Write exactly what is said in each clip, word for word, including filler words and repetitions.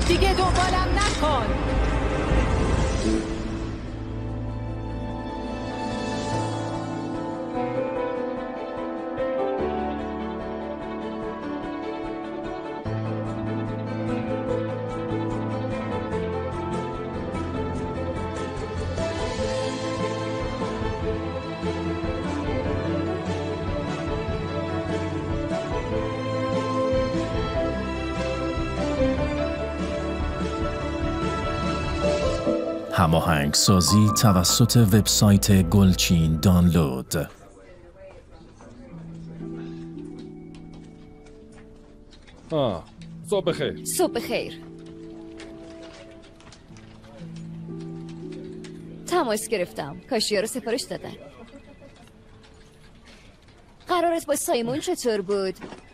دیگه دنبالم نکن. هماهنگ سازی توسط وبسایت گلچین دانلود. آه، صبح بخیر. صبح بخیر. تماس گرفتم. کاشیا رو سفارش دادن. قرارت با سایمون چطور بود؟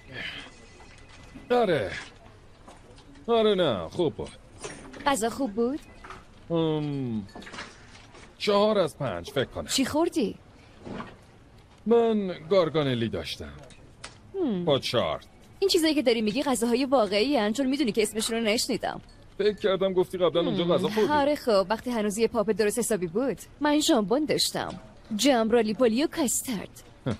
آره آره نه خوب بود. غذا خوب بود؟ ام... چهار از پنج فکر کنم. چی خوردی؟ من گارگانلی داشتم با چارت. این چیزایی که داری میگی غذاهای واقعی هن، چون میدونی که اسمشون رو نشنیدم. فکر کردم گفتی قبلا اونجا غذا خوردی. آره خب وقتی هنوز یه پاپ درست حسابی بود. من ژامبون داشتم، جم، رالیپولی و کاسترد.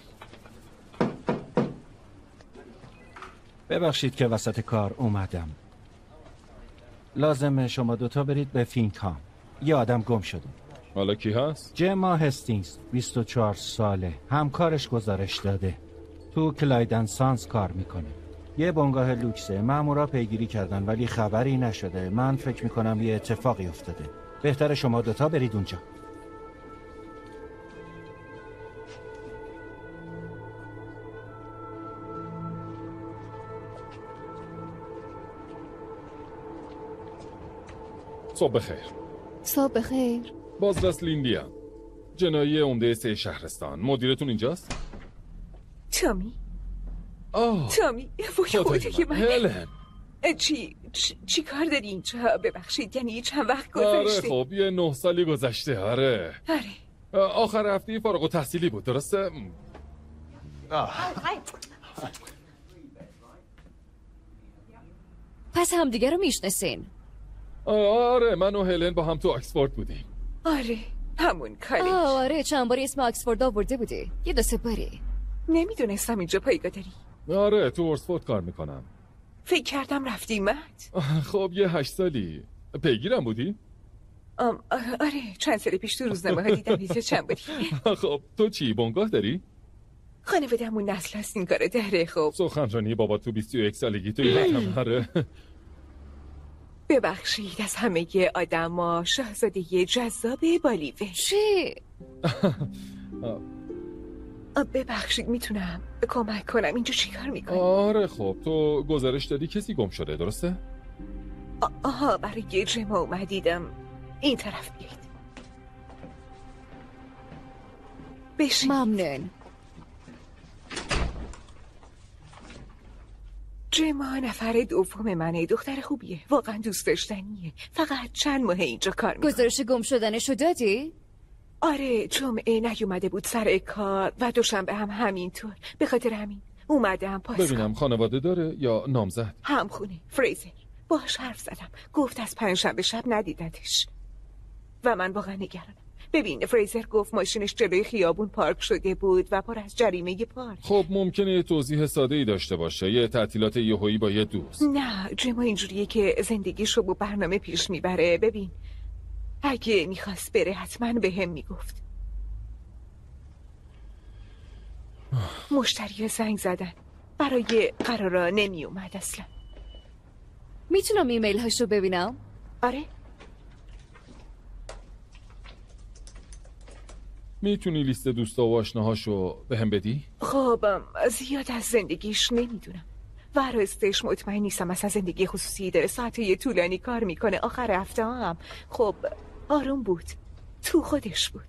ببخشید که وسط کار اومدم. لازمه شما دوتا برید به فینکام. یه آدم گم شده. حالا کی هست؟ جما هستینگز، بیست و چهار ساله. همکارش گزارش داده. تو کلایدن سانس کار میکنه. یه بنگاه لوکسه. مامورا پیگیری کردن ولی خبری نشده. من فکر میکنم یه اتفاقی افتاده. بهتر شما دوتا برید اونجا. صبح بخیر. صبح بخیر. بازرس لیندیا، جنایی عمده سه شهرستان. مدیرتون اینجاست؟ تامی. آه تامی خدای من. هلن چی چی, چی کار داری اینجا؟ ببخشید یعنی چند وقت آره گذشته؟ خب یه نه سالی گذشته. آره آره آخر هفته فارغ التحصیلی بود درسته؟ پس همدیگه رو میشناسین؟ آره من و هلن با هم تو آکسفورد بودیم. آره همون کالج. آره چند باری اسم آکسفورد آورده بودی. یه دو سه باری. نمیدونستم اینجا پایگاه داری. آره تو اورسفورد کار میکنم. فکر کردم رفتی مت. خب یه هشت سالی. پیگیرم بودی؟ آم آره چند سال پیش تو روزنامه ها دیدم اینجا چند باری. خب تو چی بنگاه داری؟ خانواده‌مون نسل هست این کار داره. خب سخنرانی بابا تو بیست و یک سالگی تو این آره. ببخشید از همه آدما شاهزاده جذاب بالیوه. چی؟ ببخشید میتونم کمک کنم؟ اینجا چی کار میکنی؟ آره خب تو گزارش دادی کسی گم شده درسته؟ آها برای جمع اومدیدم این طرف بیاید. بشین. ممنون. جما نفر دوم منه. دختر خوبیه، واقعا دوست داشتنیه. فقط چند ماه اینجا کار میکنه. گزارش گم شدنشو دادی؟ آره جمعه نیومده بود سر کار و دوشنبه هم همینطور. به خاطر همین اومدم پاس ببینم خانواده داره یا نامزد؟ همخونه. فریزر باهاش حرف زدم، گفت از پنجشنبه شب ندیدتش و من واقعا نگرانم. ببین فریزر گفت ماشینش جلوی خیابون پارک شده بود و پر از جریمه پارک. خب ممکنه یه توضیح ساده ای داشته باشه، یه تعطیلات یهویی با یه دوست. نه جما اینجوریه که زندگیشو با برنامه پیش میبره. ببین اگه میخواست بره حتما به هم میگفت. مشتری زنگ زدن برای قرارا نمیومد اصلا. میتونم ایمیل هاشو ببینم؟ آره میتونی لیست دوستا و آشناهاشو به هم بدی؟ خب زیاد از زندگیش نمیدونم و راستش مطمئن نیستم. از زندگی خصوصی داره، ساعتهای طولانی کار میکنه. آخر هفته هم خب آروم بود، تو خودش بود.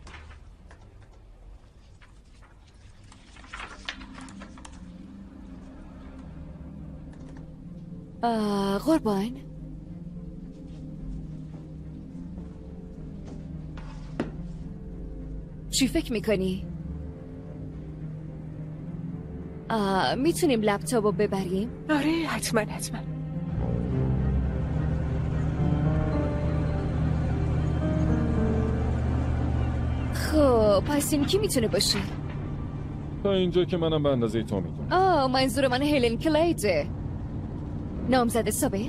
آه، قربان چی فکر میکنی؟ میتونیم لپتاپ رو ببریم؟ آره حتما حتما. خب پس این کی میتونه باشه؟ تا اینجا که منم به اندازه تو میدونم. آه منظور من هلن کلیده. نامزد سابق؟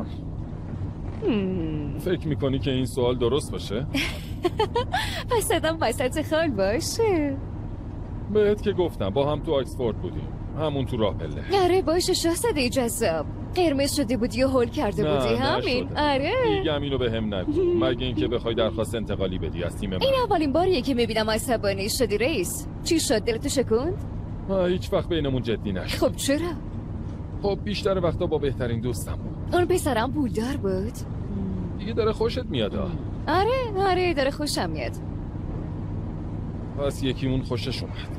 فکر میکنی که این سوال درست باشه؟ پس صدام وسط خال باشه. بهت که گفتم با هم تو آکسفورد بودیم، همون تو راه پله. آره باشه شاهزاده جذاب. قرمز شده بودی و هول کرده نه بودی همین. نشده. آره دیگه اینو به هم نگو مگه اینکه بخوای درخواست انتقالی بدی از تیم من. این اولین باریه که میبینم عصبانی شدی رئیس. چی شد دلتو شکوند؟ هیچ وقت بینمون جدی نشد. خب چرا؟ خب بیشتر وقتا با بهترین دوستم بود. اون پسرم پولدار بود. دیگه داره خوشت میاد ها. آره آره داره خوشم میاد. پس یکیمون خوشش اومد.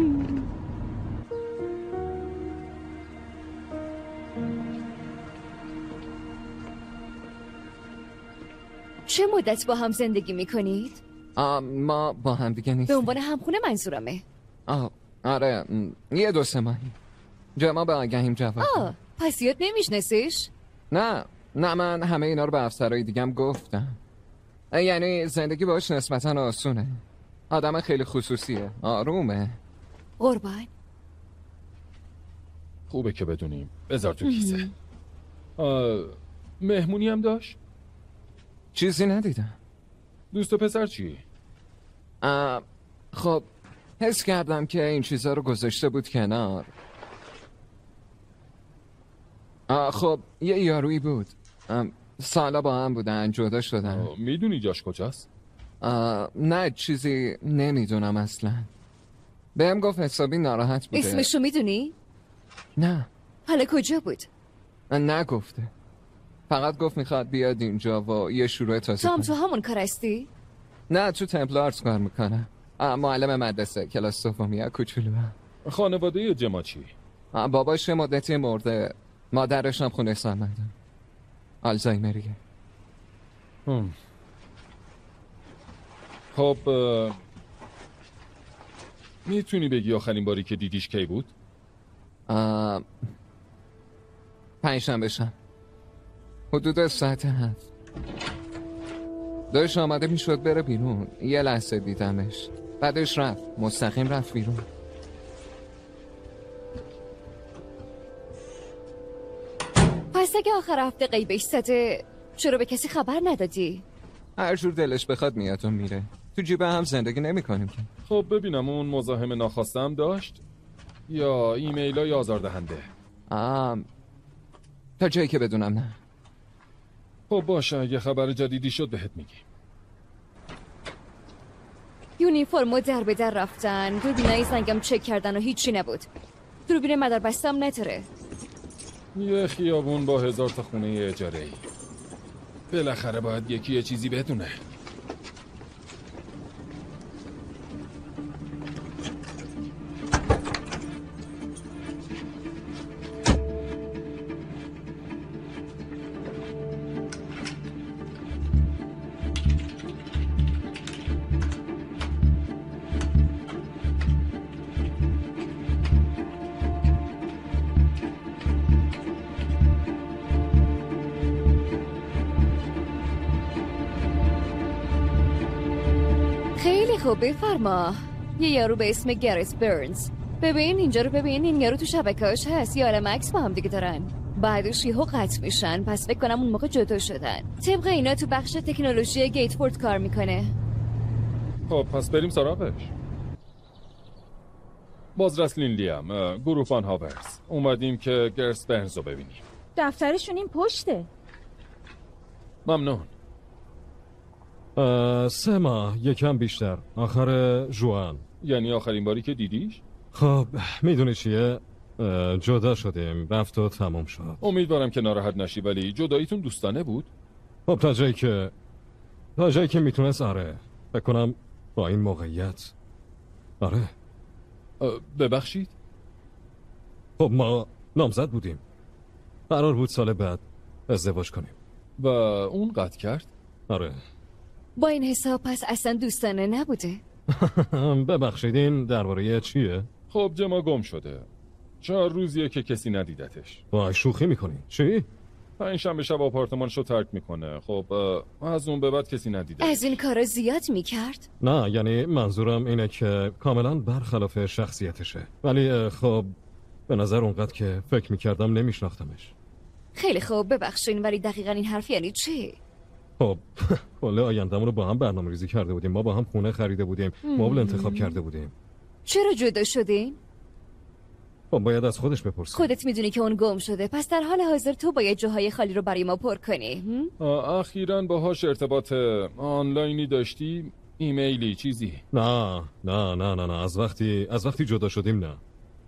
چه مدت با هم زندگی میکنید؟ ما با هم دیگه به نیستیم. عنوان همخونه منظورمه. آه آره م، یه دو سه ماهی. جا به آگهیم جواب داد. آه پس یاد نمیشناسیش؟ نه نه من همه اینا رو به افسرهای دیگم گفتم. یعنی زندگی باش نسبتا آسونه. آدم خیلی خصوصیه، آرومه. قربان خوبه که بدونیم. بذار تو کیسه. آه، مهمونی هم داشت؟ چیزی ندیدم. دوست و پسر چی؟ آه، خب حس کردم که این چیزا رو گذاشته بود کنار. آه، خب یه یارویی بود. آه، سالا با هم بودن جدا شدن. آه، میدونی جاش کجاست؟ آه، نه چیزی نمیدونم اصلا. بهم گفت حسابی ناراحت بوده. اسمشو میدونی؟ نه حالا کجا بود؟ نگفته. فقط گفت میخواد بیاد اینجا و یه شروع تازه تو هم کنه. تو همون کار هستی؟ نه تو تمپلارز کار میکنه. معلم مدرسه کلاس دومی کوچولو. خانواده جما چی؟ باباش مدتی مرده. مادرش هم خونه سالمنده. آلزایمریه. هم. خب اه... میتونی بگی آخرین باری که دیدیش کی بود؟ پنجشنبه شب حدود ساعت هفت. داشت آماده میشد بره بیرون. یه لحظه دیدمش، بعدش رفت مستقیم رفت بیرون. پس اگه آخر هفته غیبش زده چرا به کسی خبر ندادی؟ هر جور دلش بخواد میاد و میره. تو جیب هم زندگی نمی کنیم که. خب ببینم اون مزاحم ناخواسته هم داشت یا ایمیل های آزاردهنده؟ آم تا جایی که بدونم نه. خب باشه اگه خبر جدیدی شد بهت میگیم. یونیفرمو در به در رفتن، دوربینای زنگم چک کردن و هیچی نبود. دوربین مدار بستم نتره. یه خیابون با هزار تا خونه اجاره ای. بالاخره باید یکی یه چیزی بدونه. خب بفرما. یه یارو به اسم گرت برنز. ببین اینجا رو ببین، این یارو تو شبکه‌اش هست. یه عالم عکس با هم دیگه دارن. بعدش یهو قطع میشن، پس فکر کنم اون موقع جدا شدن. طبق اینا تو بخش تکنولوژی گیتفورد کار میکنه. خب پس بریم سراغش. بازرس لینلیم، گروه فان هاورز. اومدیم که گرت برنز رو ببینیم. دفترشون این پشته. ممنون. سه ماه یکم بیشتر. آخر جوان. یعنی آخرین باری که دیدیش؟ خب میدونی چیه؟ جدا شدیم، رفت و تموم شد. امیدوارم که ناراحت نشی، ولی جداییتون دوستانه بود؟ خب تا جایی که تا جایی که میتونست آره. فکر کنم با این موقعیت آره. ببخشید؟ خب ما نامزد بودیم، قرار بود سال بعد ازدواج کنیم. و اون قطع کرد؟ آره. با این حساب پس اصلا دوستانه نبوده. ببخشید این درباره چیه؟ خب جما گم شده. چهار روزیه که کسی ندیدتش. وای شوخی میکنی؟ چی؟ این شنبه شب آپارتمانشو ترک میکنه. خب از اون به بعد کسی ندیده. از این کارا زیاد میکرد؟ نه یعنی منظورم اینه که کاملا برخلاف شخصیتشه، ولی خب به نظر اونقدر که فکر میکردم نمیشناختمش. خیلی خوب ببخشین، ولی دقیقا این حرف یعنی چی؟ خب کل آینده‌مون رو با هم برنامه ریزی کرده بودیم، ما با هم خونه خریده بودیم، مبل انتخاب کرده بودیم. چرا جدا شدین؟ خب باید از خودش بپرسی. خودت میدونی که اون گم شده، پس در حال حاضر تو باید جاهای خالی رو برای ما پر کنی. اخیراً باهاش ارتباط آنلاینی داشتی؟ ایمیلی چیزی؟ نه نه نه نه نه از وقتی از وقتی جدا شدیم نه.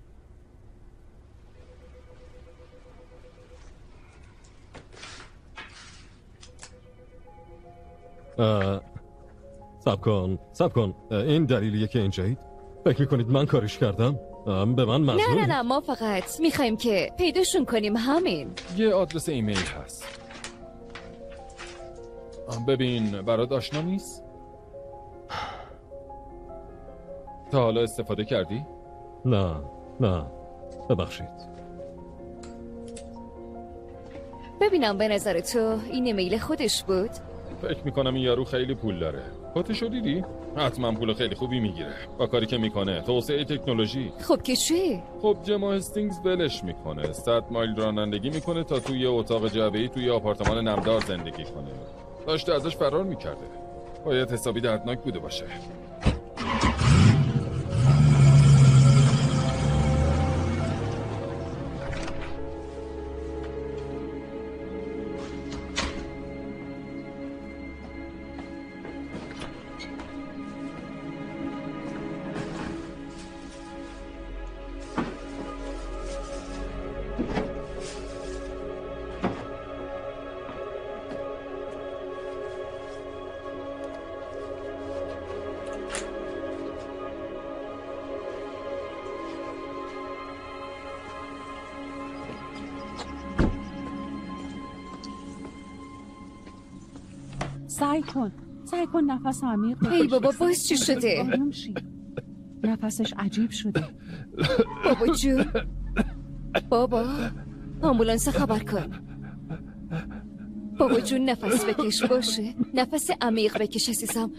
سب کن سب کن این دلیلیه که اینجایید؟ فکر میکنید من کارش کردم؟ به من مظلوم؟ نه نه نه ما فقط میخوایم که پیداشون کنیم، همین. یه آدرس ایمیل هست. ببین برات آشنا نیست؟ تا حالا استفاده کردی؟ نه نه ببخشید. ببینم به نظر تو این ایمیل خودش بود؟ فکر میکنم این یارو خیلی پول داره. کاتشو دیدی؟ حتما پول خیلی خوبی میگیره با کاری که میکنه، توسعه تکنولوژی. خب که چی؟ خب جما هستینگز ولش میکنه، صد مایل رانندگی میکنه تا توی اتاق جعبه‌ای توی آپارتمان نمدار زندگی کنه. داشته ازش فرار میکرده. باید حسابی دردناک بوده باشه. سعی کن سعی کن نفس عمیق بکش. ای بابا باز چی شده؟ آروم شی. نفسش عجیب شده. بابا جون بابا آمبولانس خبر کن. بابا جون نفس بکش، باشه نفس عمیق بکش عزیزم.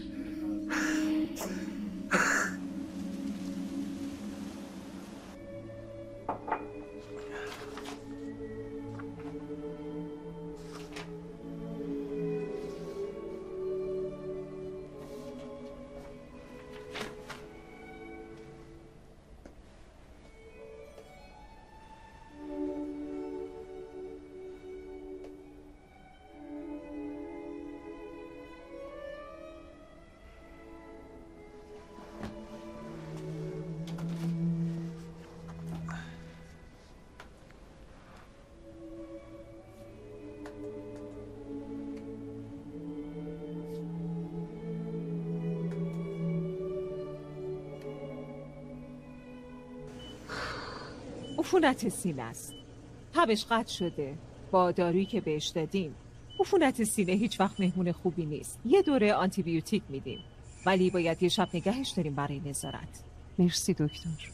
عفونت سینه است. تبش قطع شده. با دارویی که بهش دادیم. عفونت سینه هیچ وقت مهمون خوبی نیست. یه دوره آنتی بیوتیک میدیم. ولی باید یه شب نگهش داریم برای نظارت. مرسی دکتر.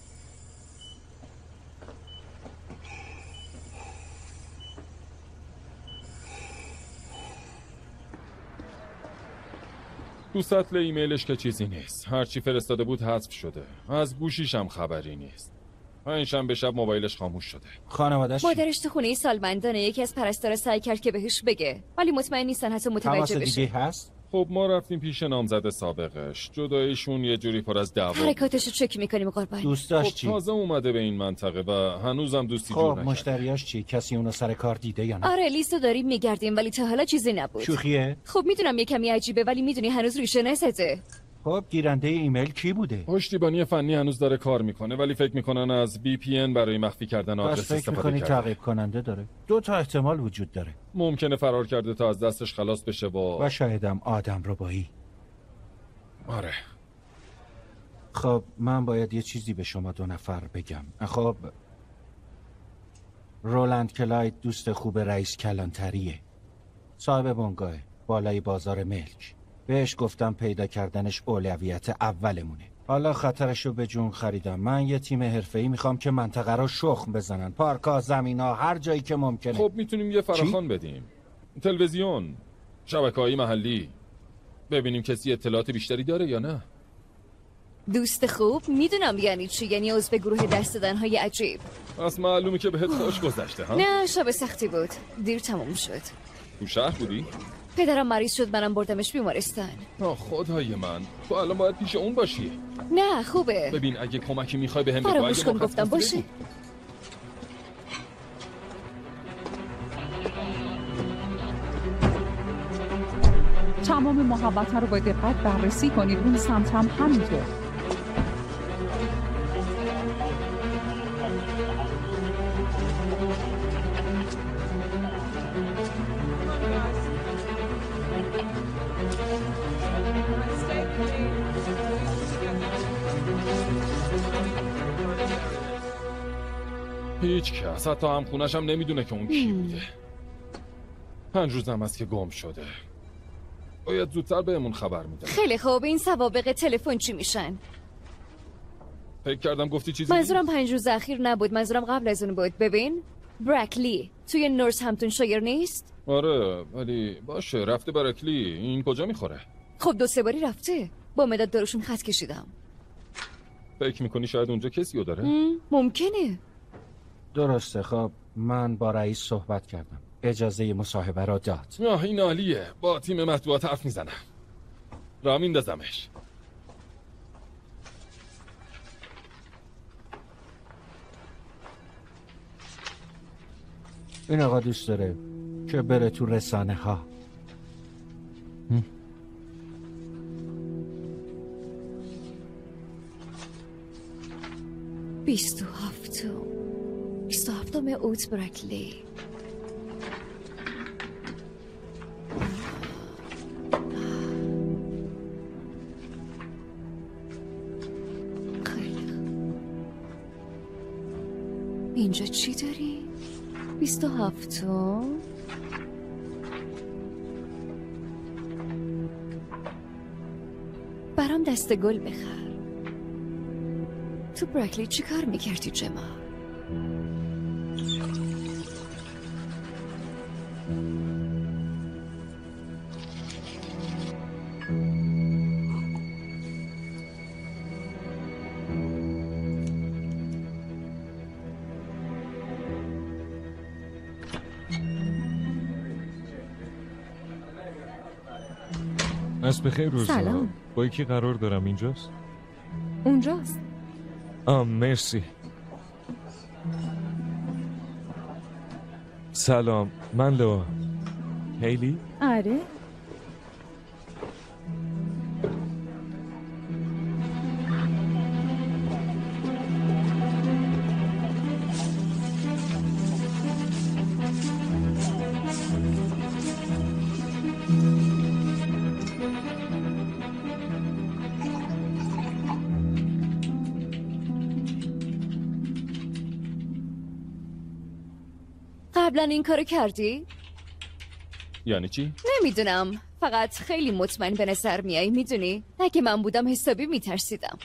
تو سطل ایمیلش که چیزی نیست. هرچی فرستاده بود حذف شده. از گوشیش هم خبری نیست. این شنبه شب موبایلش خاموش شده. خانواده‌اش مادرش تو خونه سالمندانه. یکی از پرستارا سعی کرد که بهش بگه، ولی مطمئن نیستن حتی متوجه بشه. دیگه هست؟ خب ما رفتیم پیش نامزد سابقش. جداییشون یه جوری پر از دعوا. حرکاتشو چک میکنیم قربان. دوستاش خب چی؟ تازه اومده به این منطقه و هنوزم دوستی خب جور نکرده. مشتریاش چی؟ کسی اونو سر کار دیده یا نه؟ آره لیستو داریم میگردیم ولی تا حالا چیزی نبود. شوخیه؟ خب میدونم یه کمی عجیبه ولی میدونی هنوز ریشه نزده. خب گیرنده ایمیل کی بوده؟ پشتیبانی فنی هنوز داره کار میکنه ولی فکر میکنن از وی پی ان برای مخفی کردن آدرس فکر استفاده میکنی کرده. تعقیب کننده داره. دو تا احتمال وجود داره. ممکنه فرار کرده تا از دستش خلاص بشه با و شایدم آدم ربایی. آره. خب من باید یه چیزی به شما دو نفر بگم. خب رولند کلاید دوست خوب رئیس کلانتریه، صاحب بنگاه بالای بازار ملک. بهش گفتم پیدا کردنش اولویت اولمونه. حالا خطرشو به جون خریدم. من یه تیم حرفه‌ای میخوام که منطقه رو شخم بزنن. پارکا، زمینا، هر جایی که ممکنه. خب میتونیم یه فراخوان بدیم. تلویزیون، شبکه‌های محلی. ببینیم کسی اطلاعات بیشتری داره یا نه. دوست خوب میدونم یعنی چی، یعنی عضو گروه دست دادن‌های عجیب. پس معلومه که بهت خوش گذشته ها؟ نه، شب سختی بود. دیر تموم شد. تو شهر بودی؟ پدرم مریض شد، منم بردمش بیمارستان. آه خدای من، تو الان باید پیش اون باشی. نه خوبه. ببین اگه کمکی میخوای بهم بگو. فراموش کن گفتم باشه. تمام محوطه رو با دقت بررسی کنید. اون سمت هم همینطور. هیچ کس، حتی هم خونش هم نمیدونه که اون کی بوده. پنج روزم هست که گم شده. باید زودتر بهمون خبر میدن. خیلی خوب، این سوابق تلفن چی میشن؟ فکر کردم گفتی چیزی. منظورم پنج روز اخیر نبود، منظورم قبل از اون بود. ببین برکلی توی نورس همتون شایر نیست؟ آره ولی باشه، رفته برکلی. این کجا میخوره؟ خب دو سه باری رفته. با مداد دارشون خط کشیدم. فکر میکنی شاید اونجا کسی رو داره؟ ممکنه. درسته. خب من با رئیس صحبت کردم، اجازه مصاحبه را داد. آه این عالیه. با تیم مطبوعات حرف میزنم. را میندازمش. این آقا دوست داره که بره تو رسانه ها. بیست و هفتم بیست و هفتم اوت برکلی. اینجا چی داری؟ بیست و هفتم برام دست گل بخر. تو برکلی چی کار میکردی جما؟ از بخیر روزا. سلام. با یکی قرار دارم. اینجاست؟ اونجاست. آم مرسی. سلام، من لو. هیلی؟ آره. قبلا این کارو کردی؟ یعنی چی؟ نمیدونم، فقط خیلی مطمئن به نظر میای. میدونی اگه من بودم حسابی میترسیدم.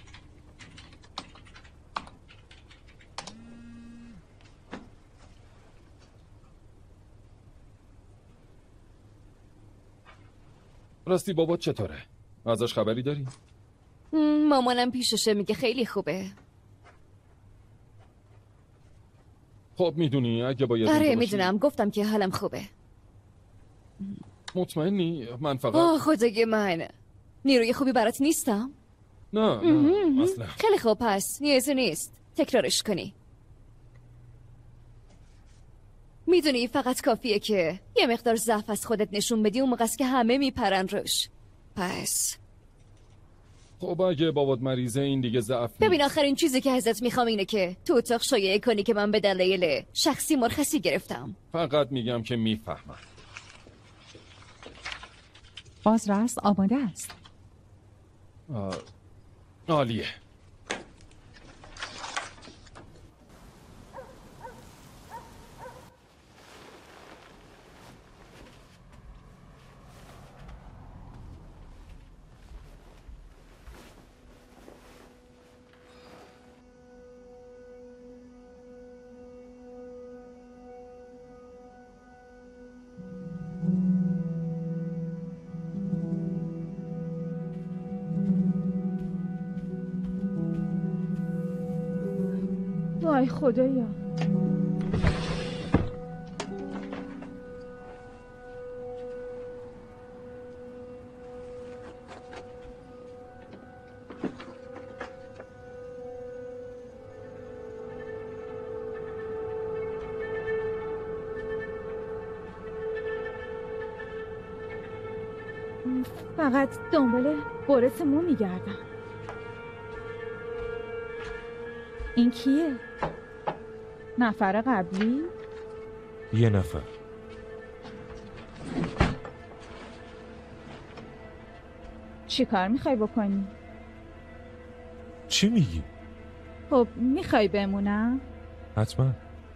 راستی بابات چطوره؟ ازش خبری داری؟ مامانم پیششه، میگه خیلی خوبه. خب میدونی اگه باید آره میدونم، گفتم که حالم خوبه. مطمئنی؟ من فقط آه خدای من، نیروی خوبی برات نیستم؟ نه نه اصلا. خیلی خوب، پس نیازی نیست تکرارش کنی. میدونی فقط کافیه که یه مقدار ضعف از خودت نشون بدی، اون موقع است که همه میپرن روش. پس خب اگه بابات مریضه این دیگه ضعف. ببین آخرین چیزی که ازت میخوام اینه که تو اتاق شایعه کنی که من به دلایل شخصی مرخصی گرفتم. فقط میگم که میفهمم. بازرس آماده است. آه. عالیه. وای خدایا. فقط دنبال برس مو میگردم. این کیه؟ نفر قبلی؟ یه نفر. چی کار میخوای بکنی؟ چی میگی؟ خب میخوای بمونم؟ حتما.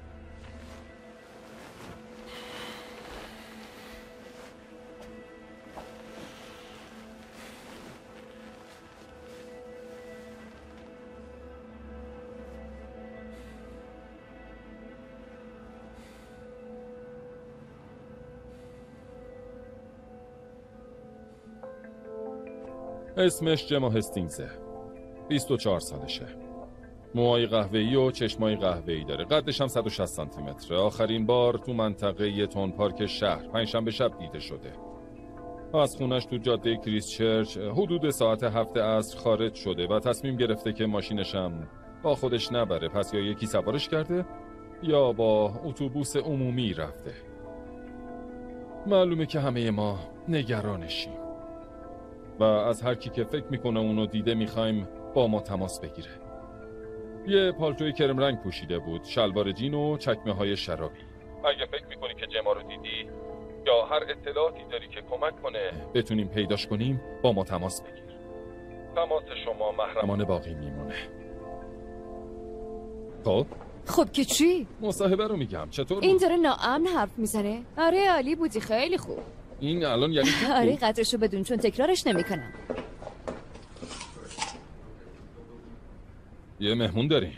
اسمش جما هستینگزه. بیست و چهار سالشه. موهای قهوه‌ای و چشمای قهوه‌ای داره. قدش هم صد و شصت سانتی متره. آخرین بار تو منطقه تون پارک شهر پنجشنبه شب دیده شده. از خونش تو جاده کریستچرچ حدود ساعت هفت عصر خارج شده و تصمیم گرفته که ماشینش هم با خودش نبره. پس یا یکی سوارش کرده یا با اتوبوس عمومی رفته. معلومه که همه ما نگرانشیم و از هر کی که فکر میکنه اونو دیده میخوایم با ما تماس بگیره. یه پالتوی کرم رنگ پوشیده بود، شلوار جین و چکمه های شرابی. اگه فکر میکنی که جما رو دیدی یا هر اطلاعاتی داری که کمک کنه بتونیم پیداش کنیم، با ما تماس بگیر. تماس شما محرمانه باقی میمونه. خب خب که چی؟ مصاحبه رو میگم. چطور این داره ناامن حرف میزنه؟ آره عالی بودی، خیلی خوب. این الان یعنی آره قدرشو بدون، چون تکرارش نمیکنم. یه مهمون داریم.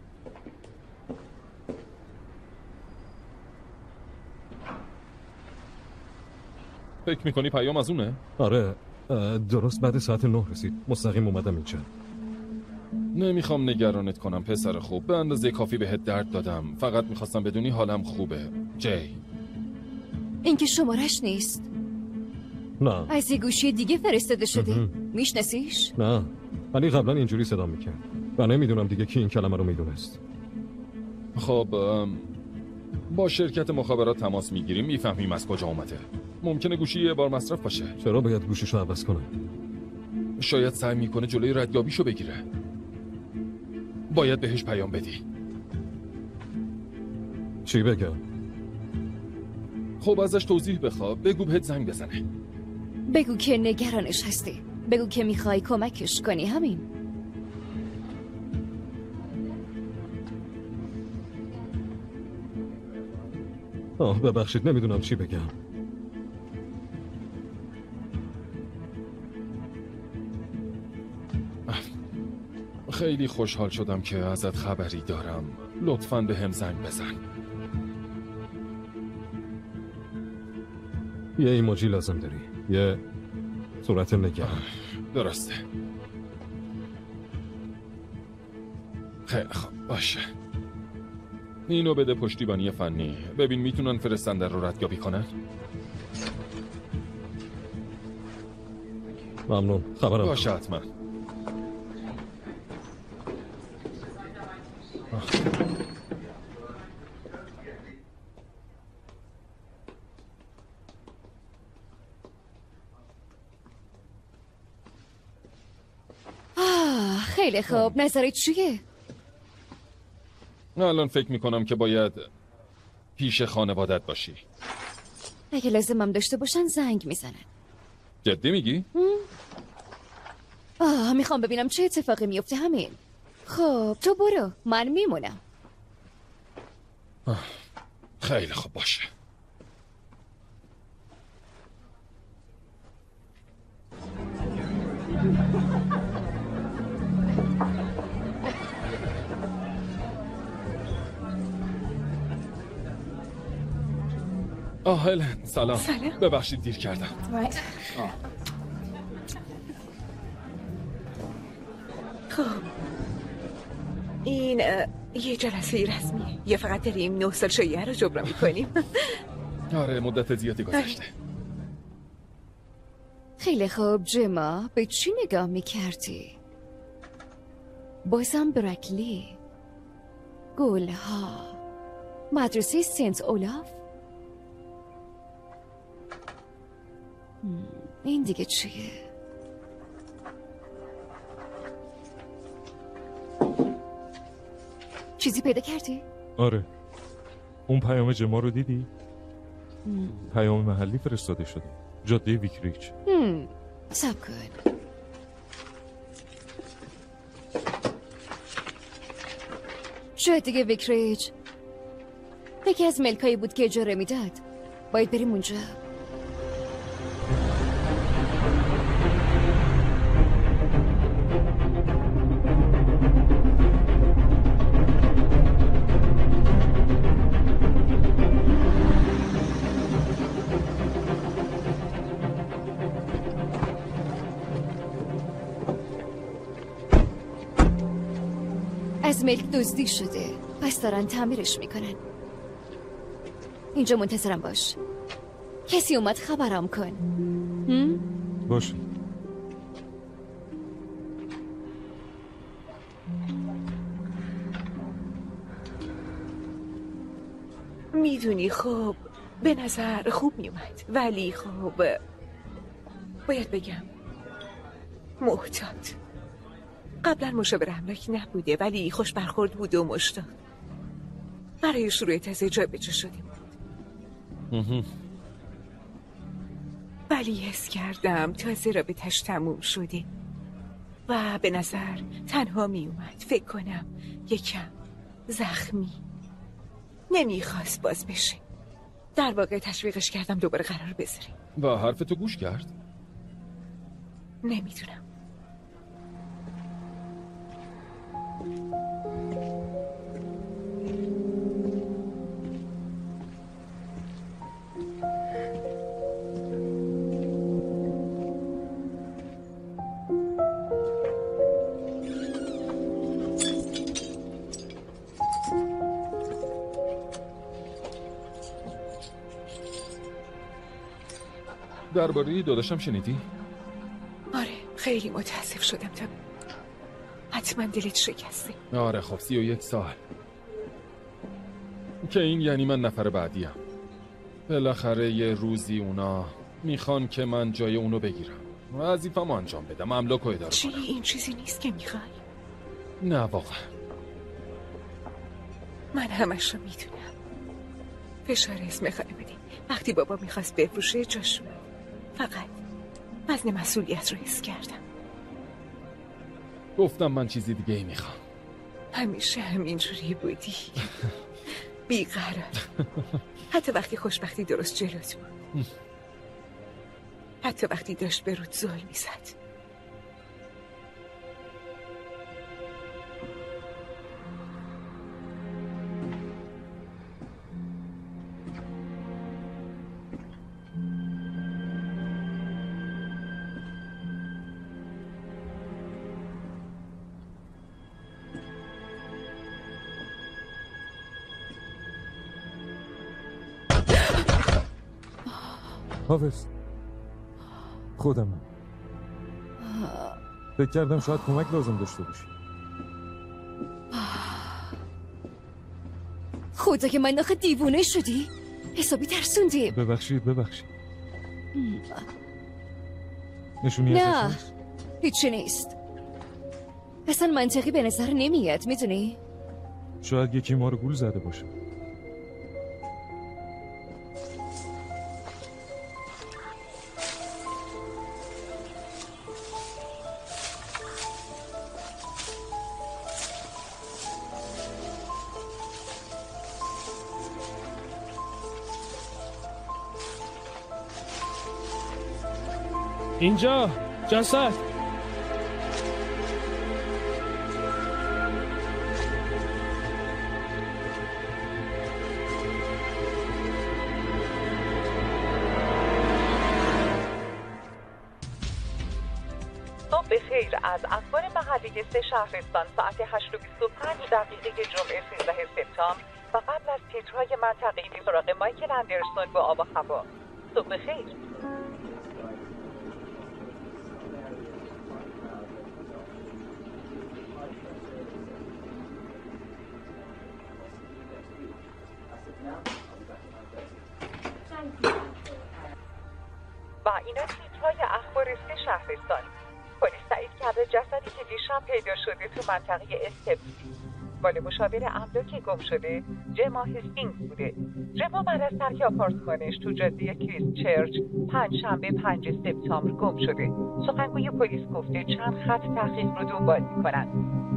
فکر میکنی پیام از اونه؟ آره درست بعد ساعت نه رسید. مستقیم اومدم اینجا. نمیخوام نگرانت کنم پسر خوب، به اندازه کافی بهت درد دادم. فقط میخواستم بدونی حالم خوبه. جی این که شمارش نیست. نه. از یه گوشی دیگه فرستاده شده. میشناسیش؟ نه ولی قبلا اینجوری صدا میکرد و نمیدونم دیگه کی این کلمه رو میدونست. خب با شرکت مخابرات تماس میگیریم، میفهمیم از کجا اومده. ممکنه گوشی یه بار مصرف باشه. چرا باید گوشیشو عوض کنه؟ شاید سعی میکنه جلوی ردیابیشو بگیره. باید بهش پیام بدی. چی بگم؟ خب ازش توضیح بخوا. بگو بهت زنگ بزنه. بگو که نگرانش هستی. بگو که میخوای کمکش کنی. همین. آه ببخشید نمیدونم چی بگم. خیلی خوشحال شدم که ازت خبری دارم. لطفاً به هم زنگ بزن. یه ایموجی لازم داری. یه صورت نگران. درسته. خیلی خوب باشه. اینو بده پشتیبانی فنی. ببین میتونن فرستنده رو ردیابی کنن. ممنون. خبرم باشه حتما. آه خیلی خوب. نظرت چیه؟ الان فکر میکنم که باید پیش خانوادت باشی. اگه لازمم داشته باشن زنگ میزنن. جدی میگی؟ آه میخوام ببینم چه اتفاقی میفته. همین. خب تو برو، من میمونم. خیلی خوب باشه. آه هلن سلام. سلام. ببخشید دیر کردم. خب این یه جلسه رسمیه. یه فقط داریم نه سال شایعه رو جبران میکنیم. آره مدت زیادی گذشته. خیلی خوب جما، به چی نگاه میکردی؟ بازم برکلی، گلها، مدرسه سنت اولاف. این دیگه چیه؟ چیزی پیدا کردی؟ آره. اون پیام جما رو دیدی؟ مم. پیام محلی فرستاده شده. جاده ویکریچ. هم. سب کن. جاده ویکریچ یکی از ملکایی بود که اجاره میداد. باید بریم اونجا. از ملک دزدی شده، پس دارن تعمیرش میکنن. اینجا منتظرم باش. کسی اومد خبرم کن. هم؟ باشه. میدونی خب به نظر خوب میومد، ولی خب باید بگم محتاط. قبلا مشاور املاک نبوده ولی خوش برخورد بود و مشتاق. برای شروع تازه جا به جا شده بود. ولی حس کردم تازه رابطش تموم شده و به نظر تنها می اومد. فکر کنم یکم زخمی، نمیخواست باز بشه. در واقع تشویقش کردم دوباره قرار بذاریم. و حرف تو گوش کرد؟ نمیدونم. درباره داداشم شنیدی؟ آره خیلی متاسف شدم. تا حتما دلت شکسته. آره خب سی و یک سال که این یعنی من نفر بعدیم. بالاخره یه روزی اونا میخوان که من جای اونو بگیرم، وظیفه‌مو انجام بدم، املاک رو اداره چی؟ کنم. این چیزی نیست که میخوای؟ نه واقعا من همش رو میدونم. فشار اسم خانواده وقتی بابا میخواست بفروشه جاش بود. فقط وزن مسئولیت رو حس کردم. گفتم من چیزی دیگه ای میخوام. همیشه همینجوری بودی. بیقرار. حتی وقتی خوشبختی درست جلوت بود. حتی وقتی داشت به رود زل میزد. حافظ خودم فکر کردم شاید کمک لازم داشته باشی. خدا که من آخه دیوونه شدی. حسابی ترسوندی. ببخشید ببخشید نشونی نه ازش نیست؟ هیچی نیست. اصلا منطقی به نظر نمیاد. میدونی شاید یکی ما رو گول زده باشه. اینجا جسد. خب صبح خیر. از اخبار محلی سه شهرستان ساعت هشت و بیست و پنج دقیقه جمعه سیزده سپتامبر و قبل از تیترهای منطقه‌ای به سراغ مایکل اندرسون با آب و هوا. صبح خیر. و اینا تیترهای اخبار سه شهرستان. پلیس تایید کرده جسدی که دیشب پیدا شده تو منطقه استپسی مال مشاور املاک گم شده جما هستینگز بوده. جما بعد از ترک آپارتمانش تو جاده کریست چرچ پنج شنبه پنج سپتامبر گم شده. سخنگوی پلیس گفته چند خط تحقیق رو دنبال میکنن.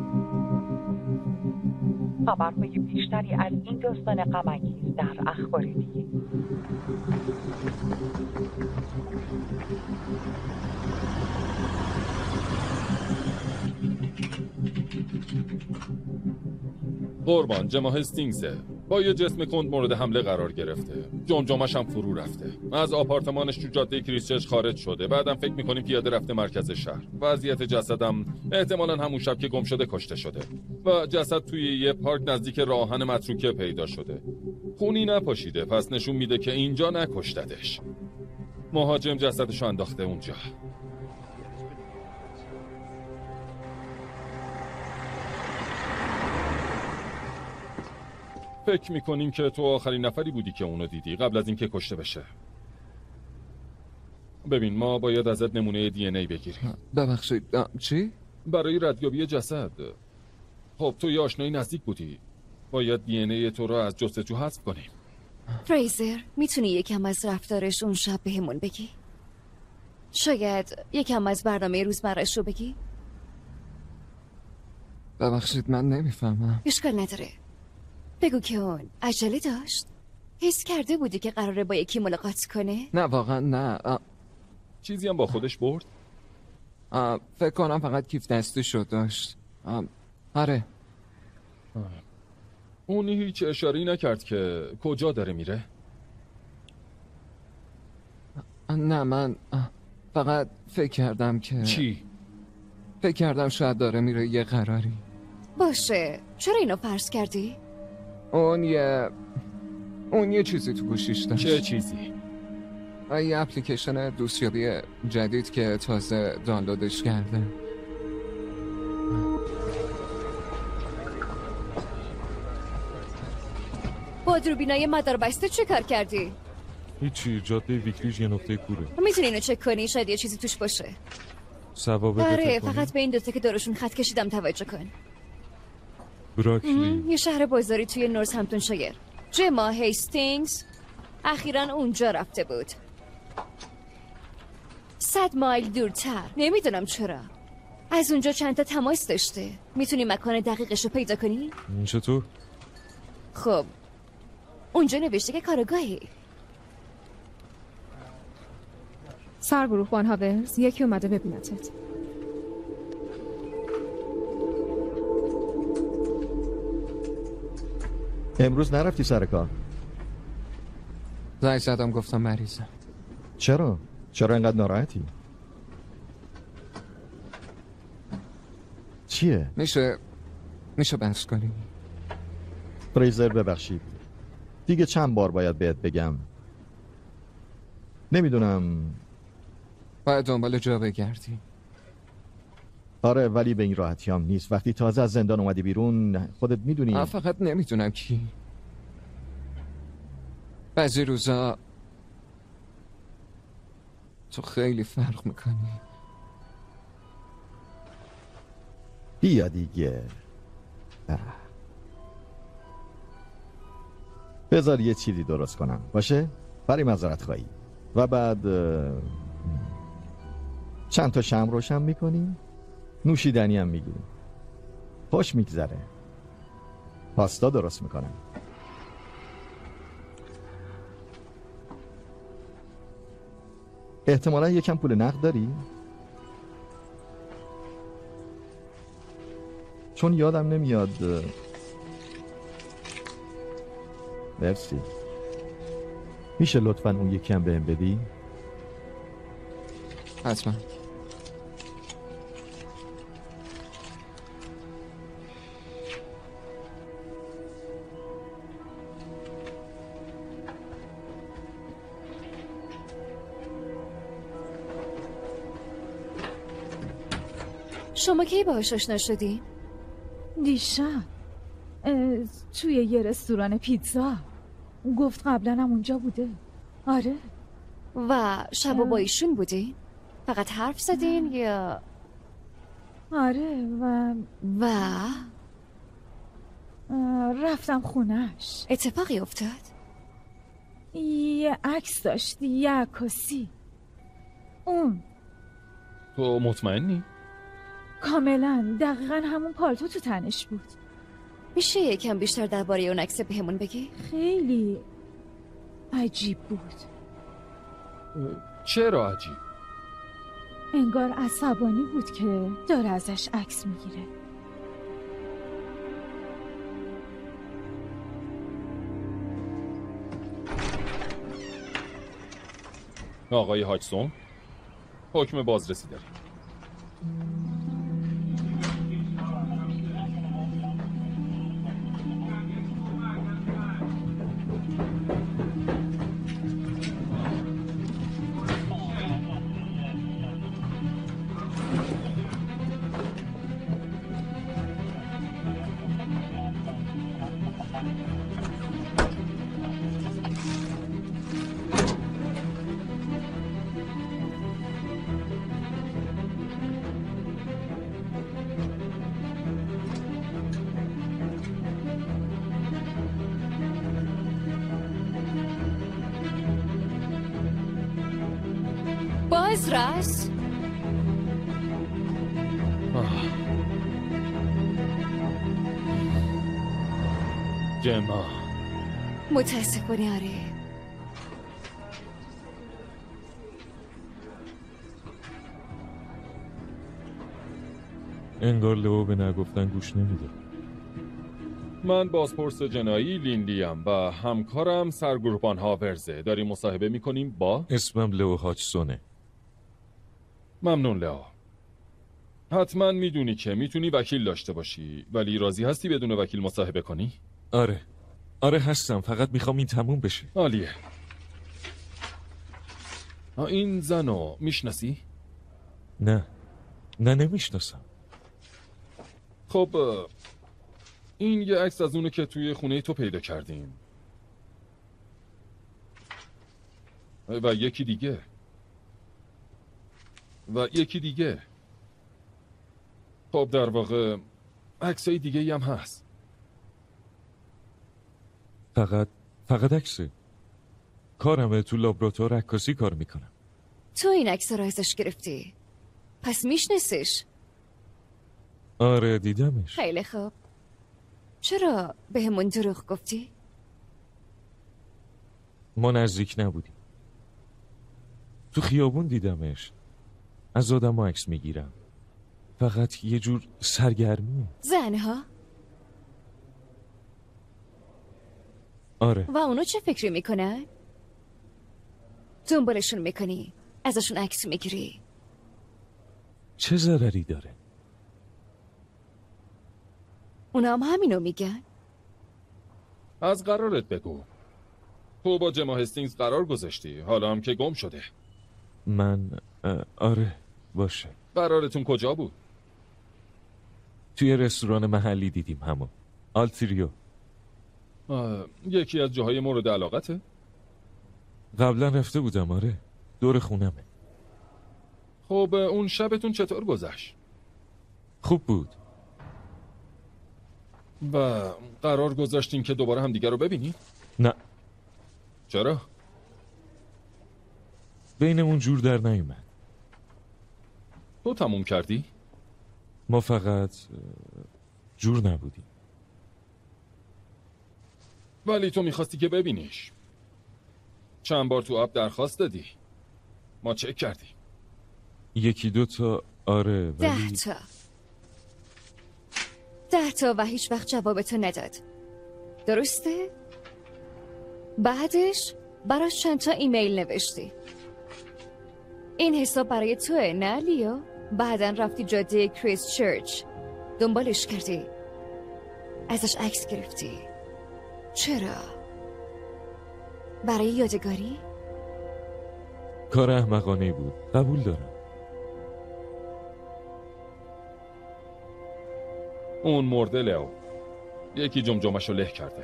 خبرهای بیشتری از این داستان غم‌انگیز در اخبار دیگه. قربان جما هستینگزه. با یه جسم کند مورد حمله قرار گرفته. جمجمش هم فرو رفته. از آپارتمانش تو جاده کریسچرچ خارج شده. بعدم فکر میکنیم پیاده رفته مرکز شهر. وضعیت جسدم احتمالاً همون شب که گم شده کشته شده. و جسد توی یه پارک نزدیک راهن متروکه پیدا شده. خونی نپاشیده، پس نشون میده که اینجا نکشتدش. مهاجم جسدشو انداخته اونجا. فکر میکنیم که تو آخرین نفری بودی که اونو دیدی قبل از اینکه کشته بشه. ببین ما باید ازت نمونه دی ان ای بگیریم. ببخشید چی؟ برای ردیابی جسد. خب تو یه آشنایی نزدیک بودی. باید دی ان ای تو رو از جستجو حذف کنیم. فریزر میتونی یکم از رفتارش اون شب بهمون بگی؟ شاید یکم از برنامه روزمره‌اش رو بگی؟ ببخشید من نمیفهمم. اشکال نداره. بگو که اون عجله داشت؟ حس کرده بودی که قراره با یکی ملاقات کنه؟ نه واقعا نه. آ... چیزی هم با خودش برد؟ آ... فکر کنم فقط کیف دستی شد داشت. آ... آره. آه. اون هیچ اشاره‌ای نکرد که کجا داره میره؟ آ... نه من آ... فقط فکر کردم که چی؟ فکر کردم شاید داره میره یه قراری. باشه چرا اینو فرض کردی؟ اون یه اون یه چیزی تو گوشیش داشت. چه چیزی؟ یه اپلیکیشن دوستیابی جدید که تازه دانلودش کرده. با دوربینای مدار بسته چه کار کردی؟ هیچی، جاده ویکلیج یه نقطه کوره. میتونی اینو چک کنی؟ شاید یه چیزی توش باشه. ثوابت آره فقط به این دوتا که دورشون خط کشیدم توجه کن. براکلی یه شهر بازاری توی نورس همتون شایر. جما هیستینگز اخیراً اونجا رفته بود. صد مایل دورتر. نمیدونم چرا. از اونجا چند تا تماس داشته. میتونی مکان دقیقش رو پیدا کنی؟ چطور؟ خب اونجا نوشته که کارگاهی. سرگروه بان هاورز یکی اومده ببینتت. امروز نرفتی سر کار؟ زنگ زدم گفتم مریضم. چرا؟ چرا اینقدر ناراحتی؟ چیه؟ میشه میشه بحث کنیم؟ فریزر ببخشید دیگه چند بار باید بهت بگم؟ نمیدونم. باید دنبال جا بگردی. آره ولی به این راحتی هم نیست. وقتی تازه از زندان اومدی بیرون خودت میدونی. آه فقط نمیدونم کی. بعضی روزا تو خیلی فرق میکنی. بیا دیگه. بذار یه چیزی درست کنم باشه؟ برای معذرت خواهی. و بعد چند تا شمع روشن میکنیم، نوشیدنی هم میگیریم، خوش میگذره. پاستا درست میکنم. احتمالا یکم پول نقد داری؟ چون یادم نمیاد. مرسی. میشه لطفاً اون یکم بهم بدی؟ حتما. شما کی باهاش آشنا شدین؟ دیشب اه، توی یه رستوران پیتزا. گفت قبلا هم اونجا بوده. آره. و شب با ایشون بودین؟ فقط حرف زدین یا؟ آره و و رفتم خونش. اتفاقی افتاد؟ یه عکس داشت، یه عکاسی. اون تو مطمئنی؟ کاملا دقیقا همون پالتو تو تنش بود. میشه یکم بیشتر درباره اون عکس بهمون بگی؟ خیلی عجیب بود. چرا عجیب؟ انگار عصبانی بود که داره ازش عکس میگیره. آقای هاجسون، حکم بازرسی داریم. بازرس؟ جما متاسفانه آره. انگار لئو به نگفتن گوش نمیده. من بازپرس جنایی لیندیم و همکارم سرگروهبان هاورزه. داریم مصاحبه میکنیم با؟ اسمم لئو هاجسونه. ممنون لئو. حتما میدونی که میتونی وکیل داشته باشی، ولی راضی هستی بدون وکیل مصاحبه کنی؟ آره آره هستم، فقط میخوام این تموم بشه. عالیه. این زنو میشناسی؟ نه نه نمیشناسم. خب این یه عکس از اونه که توی خونه تو پیدا کردیم و یکی دیگه و یکی دیگه. خب در واقع عکسای دیگه هم هست. فقط فقط عکسه. کارمه، تو لابراتوار عکاسی کار میکنم. تو این عکس رو ازش گرفتی؟ پس میشناسیش؟ آره دیدمش. خیلی خوب. چرا به همون دروغ گفتی؟ ما نزدیک نبودیم. تو خیابون دیدمش. از آدم ها عکس میگیرم. فقط یه جور سرگرمیه. زنها؟ آره. و اونو چه فکری میکنن؟ دنبالشون میکنی؟ ازشون عکس میگیری؟ چه ضرری داره؟ اونا هم همینو میگن؟ از قرارت بگو. تو با جما هستینگز قرار گذاشتی، حالا هم که گم شده. من آره باشه. قرارتون کجا بود؟ توی رستوران محلی دیدیم همون. آلتریو. یکی از جاهای مورد علاقته؟ قبلا رفته بودم آره. دور خونمه. خب اون شبتون چطور گذشت؟ خوب بود. و قرار گذاشتین که دوباره هم دیگر رو ببینید؟ نه. چرا؟ بینمون جور در نیومد. تو تموم کردی؟ ما فقط جور نبودیم. ولی تو میخواستی که ببینیش. چند بار تو آب درخواست دادی. ما چک کردیم. یکی دو تا آره ولی ده تا ده تا و هیچ وقت جوابتو نداد. درسته؟ بعدش براش چند تا ایمیل نوشتی. این حساب برای توه نه لیو؟ بعدن رفتی جاده کریس چرچ دنبالش کردی، ازش عکس گرفتی. چرا؟ برای یادگاری؟ کار احمقانه بود، قبول دارم. اون مرده لئو. یکی جمجمشو له کرده.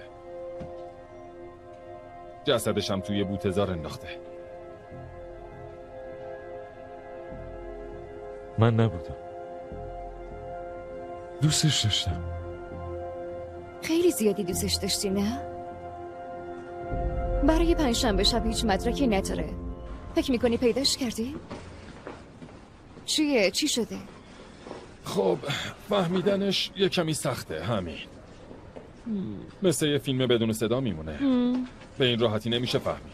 جسدش هم توی بوته‌زار انداخته. من نبودم. دوستش داشتم. خیلی زیادی دوستش داشتی نه؟ برای پنجشنبه شب هیچ مدرکی نداره. فکر میکنی پیداش کردی؟ چیه؟ چی شده؟ خب فهمیدنش یه کمی سخته. همین مثل یه فیلم بدون صدا میمونه. به این راحتی نمیشه فهمید.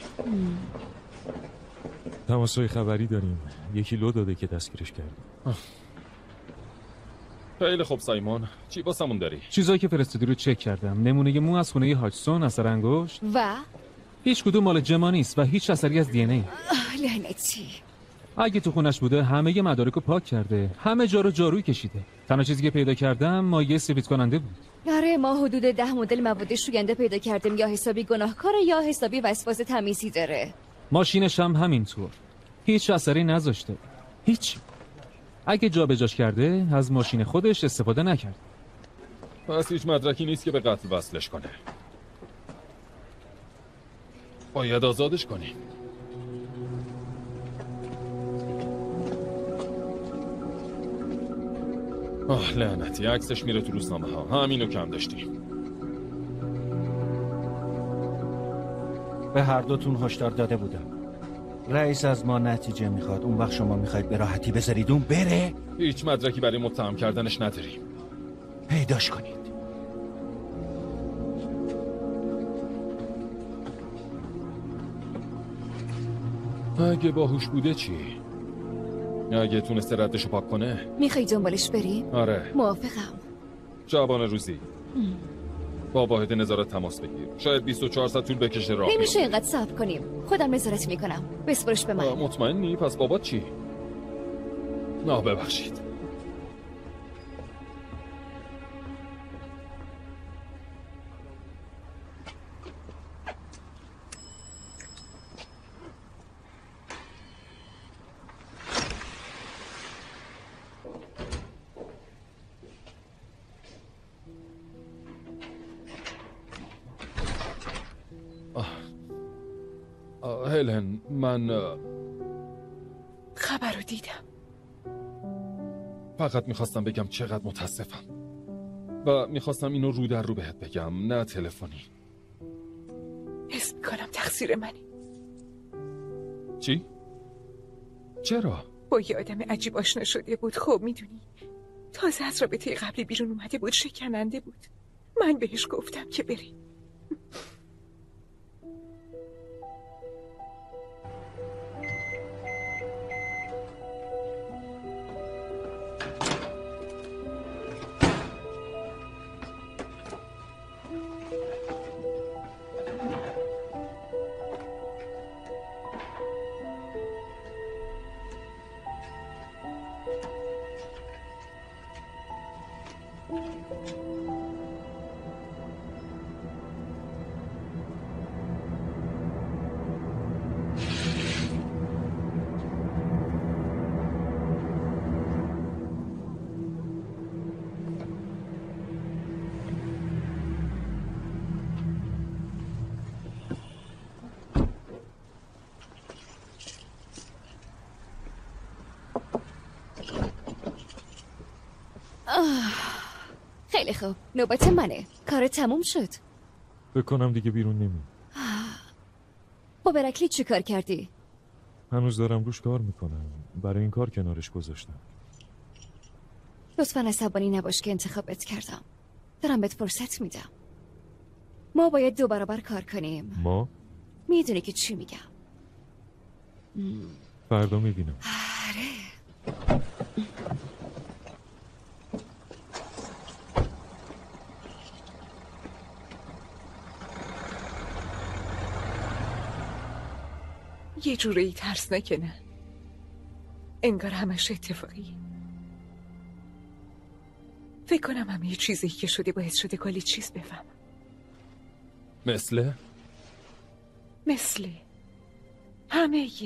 تماسای خبری داریم. یکی لو داده که دستگیرش کردیم. خیلی خوب سایمون، چی واسمون داری؟ چیزایی که فرستادی رو چک کردم. نمونه مو از خونه هاچسون، اثر انگشت و هیچ کدوم مال جما نیست و هیچ اثری از دی ان ای. لعنتی. اگه تو خونش بوده همه مدارکو پاک کرده، همه جا رو جاروی کشیده. تنها چیزی که پیدا کردم مایع سفید کننده بود. آره ما حدود ده مدل مواد شوینده پیدا کردیم. یا حسابی گناهکاره یا حسابی وسواس تمیزی داره. ماشینش هم همینطور. هیچ اثری نذاشته. هیچ. اگه جابجاش کرده از ماشین خودش استفاده نکرد. پس هیچ مدرکی نیست که به قتل وصلش کنه. باید آزادش کنیم. آه لعنتی، عکسش میره تو روزنامه ها. همینو کم داشتیم. به هر دوتون هشدار داده بودم. رئیس از ما نتیجه میخواد. اون وقت شما میخواید به راحتی بذارید اون بره؟ هیچ مدرکی برای متهم کردنش نداریم. پیداش کنید. اگه باهوش بوده چی؟ اگه تونسته ردشو پاک کنه؟ میخوای دنبالش بریم؟ آره. موافقم. شبان روزی با واحد نظارت تماس بگیر. شاید بیست و چهار ساعت طول بکشه راه. نمیشه اینقدر صبر کنیم. خودم نظارت میکنم. بسپرش به من. مطمئنی؟ پس بابات چی؟ نه ببخشید. هلن من خبر رو دیدم. فقط میخواستم بگم چقدر متاسفم و میخواستم اینو رو در رو بهت بگم، نه تلفنی. حس میکنم تقصیر منی. چی؟ چرا؟ با یه آدم عجیب آشنا شده بود. خب میدونی تازه از رابطه قبلی بیرون اومده بود. شکننده بود. من بهش گفتم که بری. خیلی خوب، نوبت منه. کار تموم شد. بکنم دیگه بیرون نمی. با برکلی چی کار کردی؟ هنوز دارم روش کار میکنم. برای این کار کنارش گذاشتم. لطفاً عصبانی نباش که انتخابت کردم. دارم بهت فرصت میدم. ما باید دو برابر کار کنیم. ما؟ میدونی که چی میگم. فردا میبینم. آره. یه جوری ترسناکه نه؟ انگار همش اتفاقی. فکر کنم هم یه چیزی که شده باعث شده کلی چیز بفهمم. مثل؟ مثل همه یه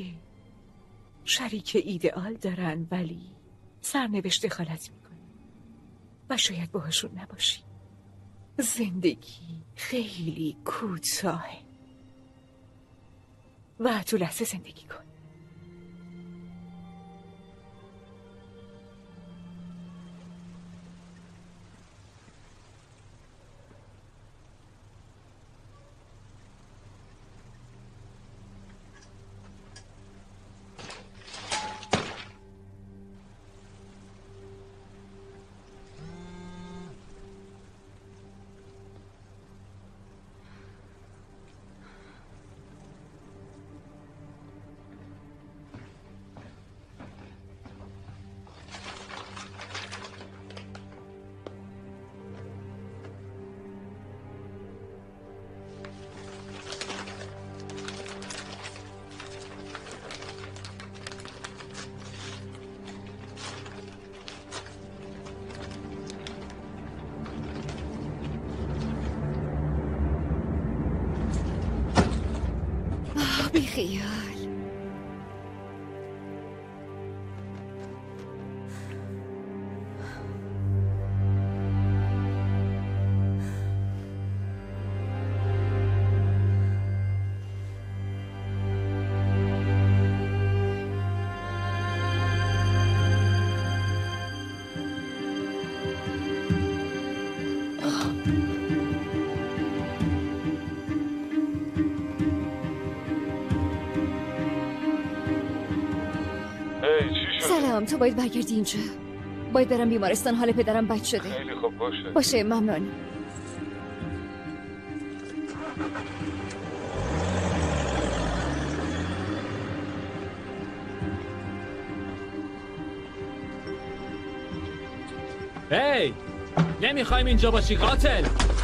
شریک ایدئال دارن ولی سرنوشت دخالت میکنه. و شاید باهاشون نباشی. زندگی خیلی کوتاهه و تو لحظه زندگی کن. بیخیال. سلام، تو باید برگردی اینجا. باید برم بیمارستان، حال پدرم بد شده. خیلی خوب باشه. باشه، ممنون. هی نمیخوایم اینجا باشی قاتل.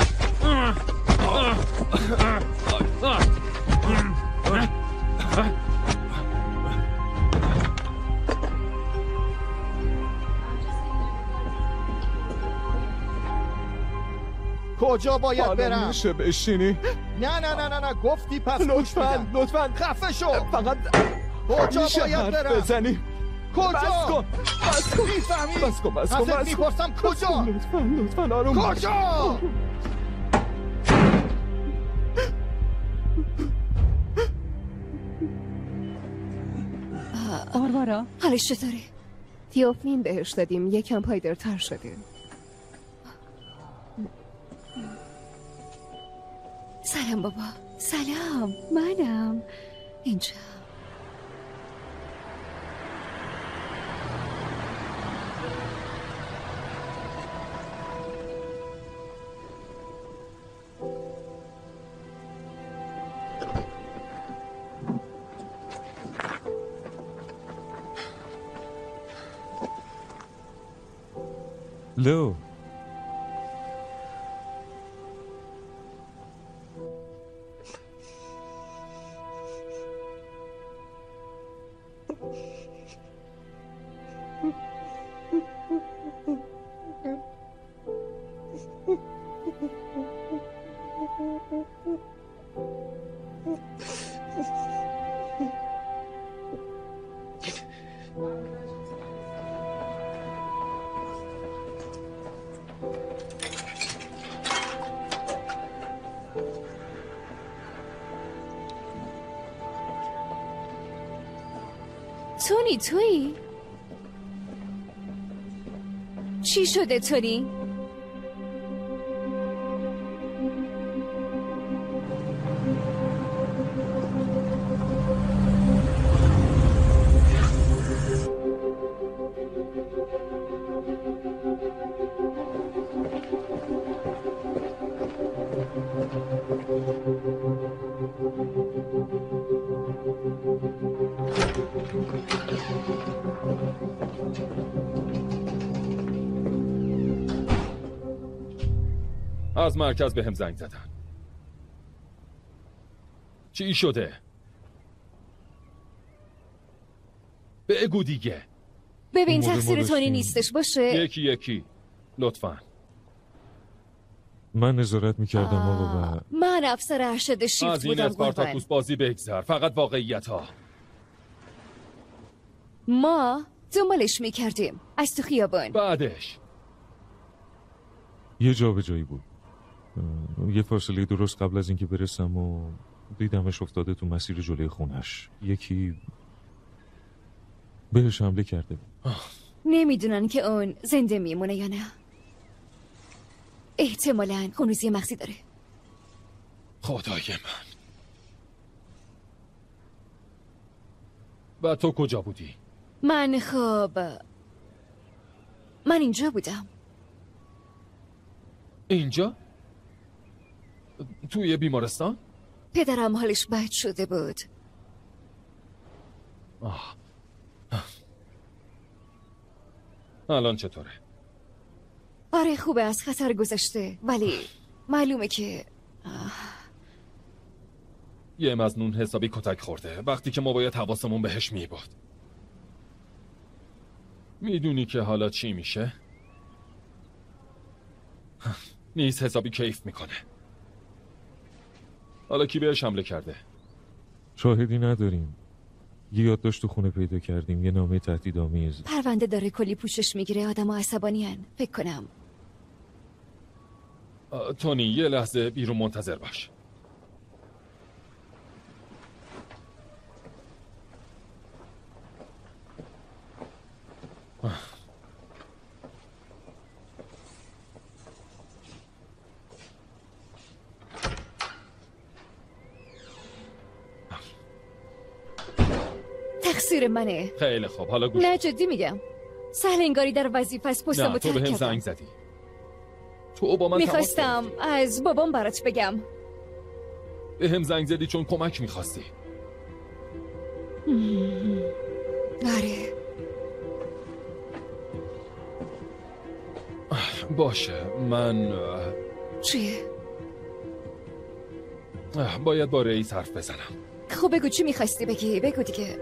کجا باید برم؟ میشه بشینی؟ نه نه نه نه نه گفتی پس لطفاً لطفاً خفه شو. فقط کجا میشه باید حرف برم؟ بزنی؟ کجا؟ بس کن بس کن میفهمی؟ بس کن بس کن ازت بس کن میپرسم کجا؟ لطفاً لطفاً آروم باش. کجا؟ باربارا حالش چطوره؟ تیوفین بهش دادیم، یکم پایدارتر شده. سلام بابا. سلام، منم اینجا. لو تونی تویی؟ چی شده تونی؟ از مرکز به هم زنگ زدن. چی شده؟ بگو دیگه. ببین تقصیر تونی نیستش باشه. یکی یکی لطفاً. من نظارت میکردم آقا و من افسر ارشد شیفت از این بودم. اسپارتاکوس بازی بگذر، فقط واقعیت ها. ما دنبالش میکردیم از تو خیابان. بعدش یه جا به جایی بود. یه فاصله درست قبل از اینکه برسم و دیدمش افتاده تو مسیر جلوی خونش. یکی بهش حمله کرده بود. نمیدونن که اون زنده میمونه یا نه. احتمالاً خونریزی مغزی داره. خدای من. و تو کجا بودی؟ من خب من اینجا بودم. اینجا؟ توی بیمارستان؟ پدرم حالش بد شده بود. آه. الان چطوره؟ آره خوبه، از خطر گذشته، ولی معلومه که آه. یه مظنون حسابی کتک خورده وقتی که ما باید حواسمون بهش می بود. میدونی که حالا چی میشه؟ نیست حسابی کیف میکنه. حالا کی بهش حمله کرده؟ شاهدی نداریم. یه یادداشت تو خونه پیدا کردیم، یه نامه تهدیدآمیز. پرونده داره کلی پوشش میگیره، آدم ها عصبانی‌ان فکر کنم. تونی یه لحظه بیرون منتظر باش. تقصیر منه. خیلی خوب، حالا گوش. نه جدی میگم، سهل انگاری در وظیفه است پستم نه رو تو به ترک هم کردم. زنگ زدی. تو با من میخواستم از بابام برات بگم. به هم زنگ زدی چون کمک میخواستی. آره باشه من چیه؟ باید با رئیس حرف بزنم. خب بگو چی میخواستی بگی، بگو دیگه.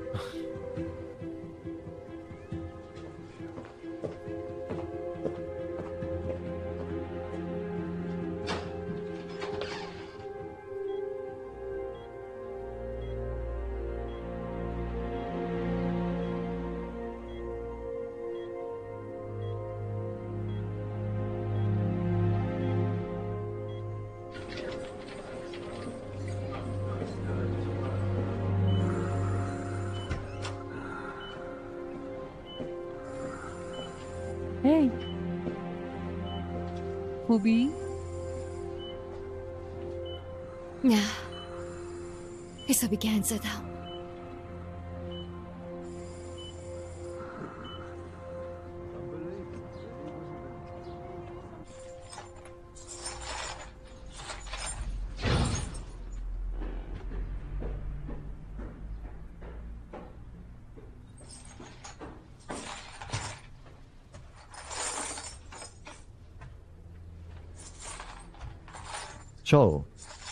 هی خوبی؟ نه حسابی گند زدم. چاو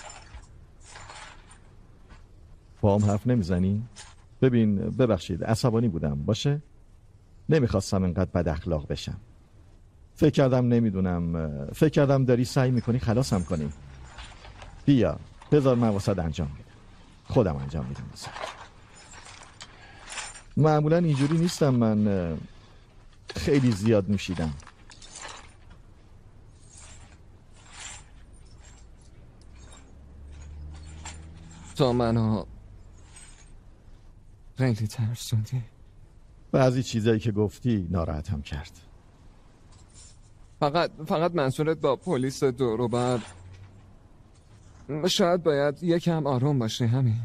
با هم حرف نمیزنی؟ ببین ببخشید عصبانی بودم باشه؟ نمیخواستم انقدر بد اخلاق بشم. فکر کردم نمیدونم فکر کردم داری سعی میکنی خلاصم کنی. بیا بذار من واسه انجام میدم. خودم انجام میدم واسه. معمولا اینجوری نیستم، من خیلی زیاد نوشیدم. تو منو خیلی ترسوندی. بعضی چیزایی که گفتی ناراحتم کرد. فقط فقط منصورت با پلیس دور و بر شاید باید یکم آروم باشی، همین.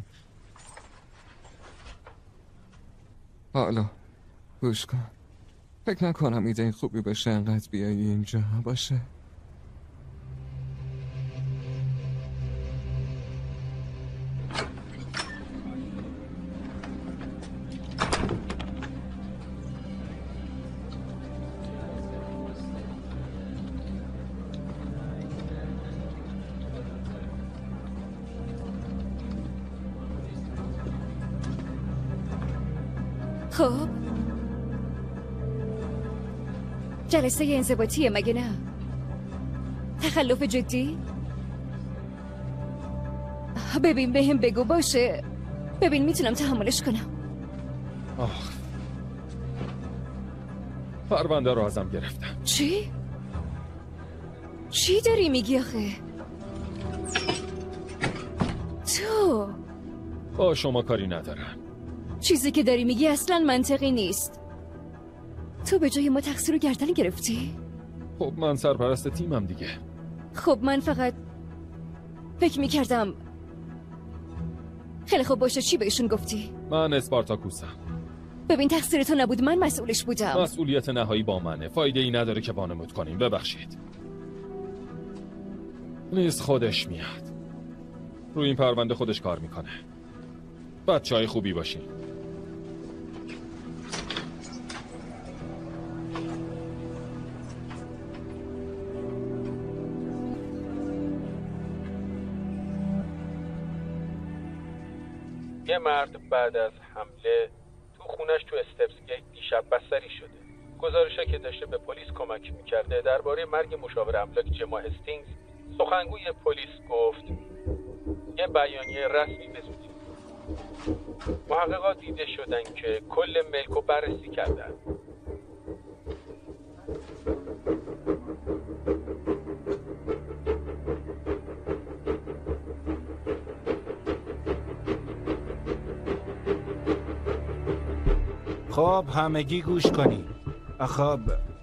حالا گوش کن، فکر نکنم ایده خوبی باشه انقدر بیایی اینجا باشه. خب جلسه انضباطیه مگه نه؟ تخلف جدی؟ ببین بهم بگو باشه، ببین میتونم تحملش کنم. آخ پرونده رو ازم گرفتم. چی؟ چی داری میگی آخه؟ تو با شما کاری ندارم. چیزی که داری میگی اصلا منطقی نیست. تو به جای ما تقصیر رو گردن گرفتی؟ خب من سرپرست تیمم دیگه. خب من فقط فکر میکردم. خیلی خوب باشه، چی بهشون گفتی؟ من اسپارتاکوسم. ببین تقصیر تو نبود، من مسئولش بودم. مسئولیت نهایی با منه. فایده ای نداره که وانمود کنیم. ببخشید. نیست خودش میاد. روی این پرونده خودش کار میکنه. بچه های خوبی باشین. یه مرد بعد از حمله تو خونش تو استپسگیت دیشب بستری شده. گزارشا که داشته به پلیس کمک میکرده درباره مرگ مشاور املاک جما هستینگز، سخنگوی پلیس گفت یه بیانیه رسمی به زودی. محققات دیده شدن که کل ملکو بررسی کردن. خب همگی گوش کنید. خب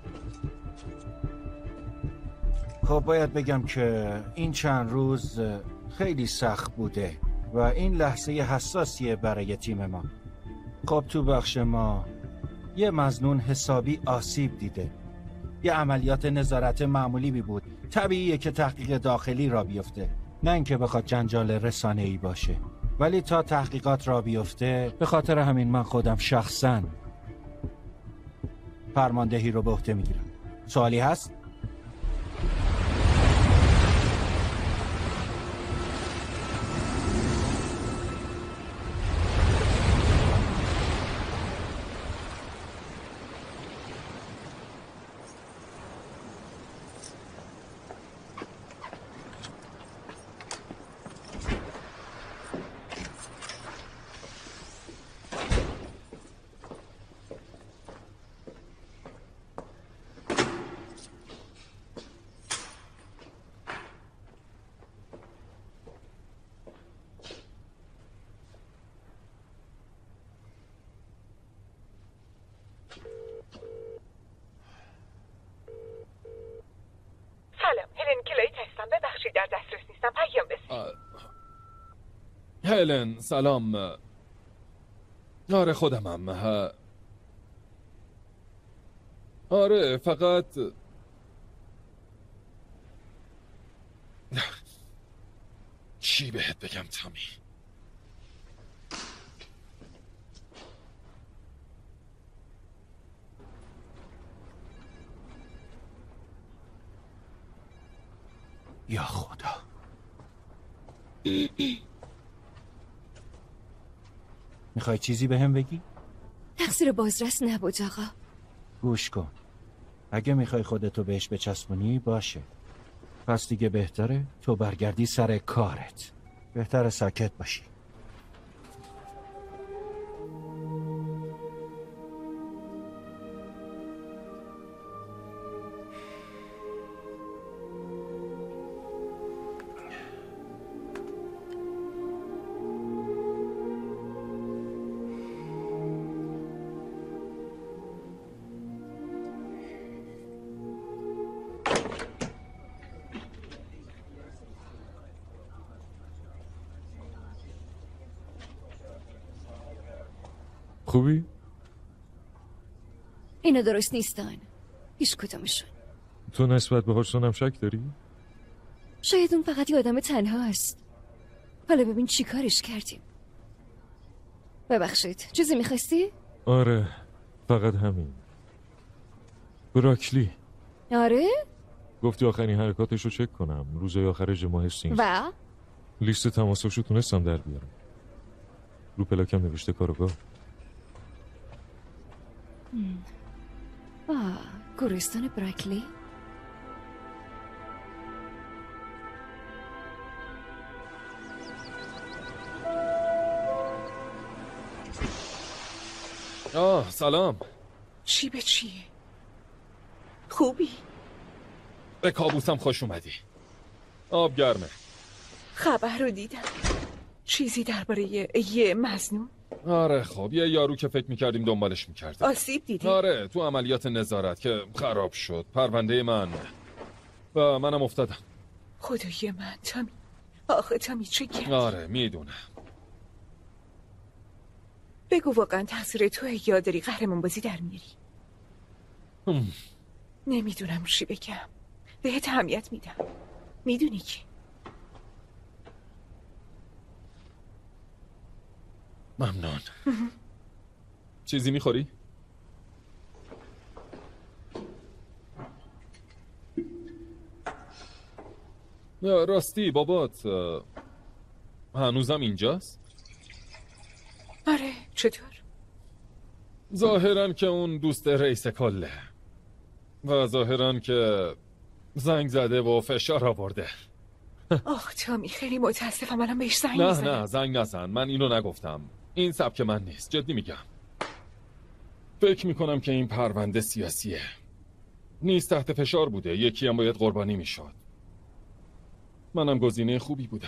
خب باید بگم که این چند روز خیلی سخت بوده و این لحظه حساسیه برای تیم ما. خب تو بخش ما یه مظنون حسابی آسیب دیده. یه عملیات نظارت معمولی بی بود. طبیعیه که تحقیق داخلی را بیفته، نه اینکه بخواد جنجال رسانه‌ای باشه. ولی تا تحقیقات را بیفته، به خاطر همین من خودم شخصاً فرماندهی رو به عهده میگیرم. سوالی هست؟ هلن سلام. آره خودمم. آره فقط چی بهت بگم تامی؟ یا خدا. میخوای چیزی به هم بگی؟ تقصیر بازرس نبود آقا. گوش کن، اگه میخوای خودتو بهش بچسبونی باشه، پس دیگه بهتره تو برگردی سر کارت. بهتره ساکت باشی. خوبی؟ اینا درست نیستن، هیچ کدومشون. تو نسبت به هارسون هم شک داری؟ شاید اون فقط یه آدم تنها است. حالا ببین چی کارش کردیم. ببخشید، چیزی میخواستی؟ آره فقط همین. براکلی. آره؟ گفتی آخرین حرکاتش رو چک کنم روزای آخر جما هستینگز. و؟ لیست تماساشو تونستم در بیارم. رو پلاکم نوشته کارگاه. آه، گورستان براکلی. آه سلام. چی به چیه؟ خوبی؟ به کابوسم خوش اومدی. آب گرمه. خبر رو دیدم. چیزی درباره یه, یه مظنون؟ آره خب یه یارو که فکر میکردیم دنبالش میکردیم. آسیب دیدی؟ آره تو عملیات نظارت که خراب شد. پرونده من و منم افتادم. خدای من تامی. آخه تامی چه کردی؟ آره میدونم. بگو واقعا تقصیر توه یا داری قهرمان بازی در میری؟ هم. نمیدونم چی بگم. بهت اهمیت میدم. میدونی کی؟ ممنون. چیزی میخوری؟ راستی بابات هنوزم اینجاست؟ آره چطور؟ ظاهرا که اون دوست رئیس کله و ظاهرا که زنگ زده و فشار آورده. آخ تامی خیلی متاسفم الان بهش زنگ نه میزنم. نه زنگ نزن، من اینو نگفتم. این سبک من نیست، جدی میگم. فکر میکنم که این پرونده سیاسیه. نیست تحت فشار بوده، یکی هم باید قربانی میشد. منم گزینه خوبی بودم.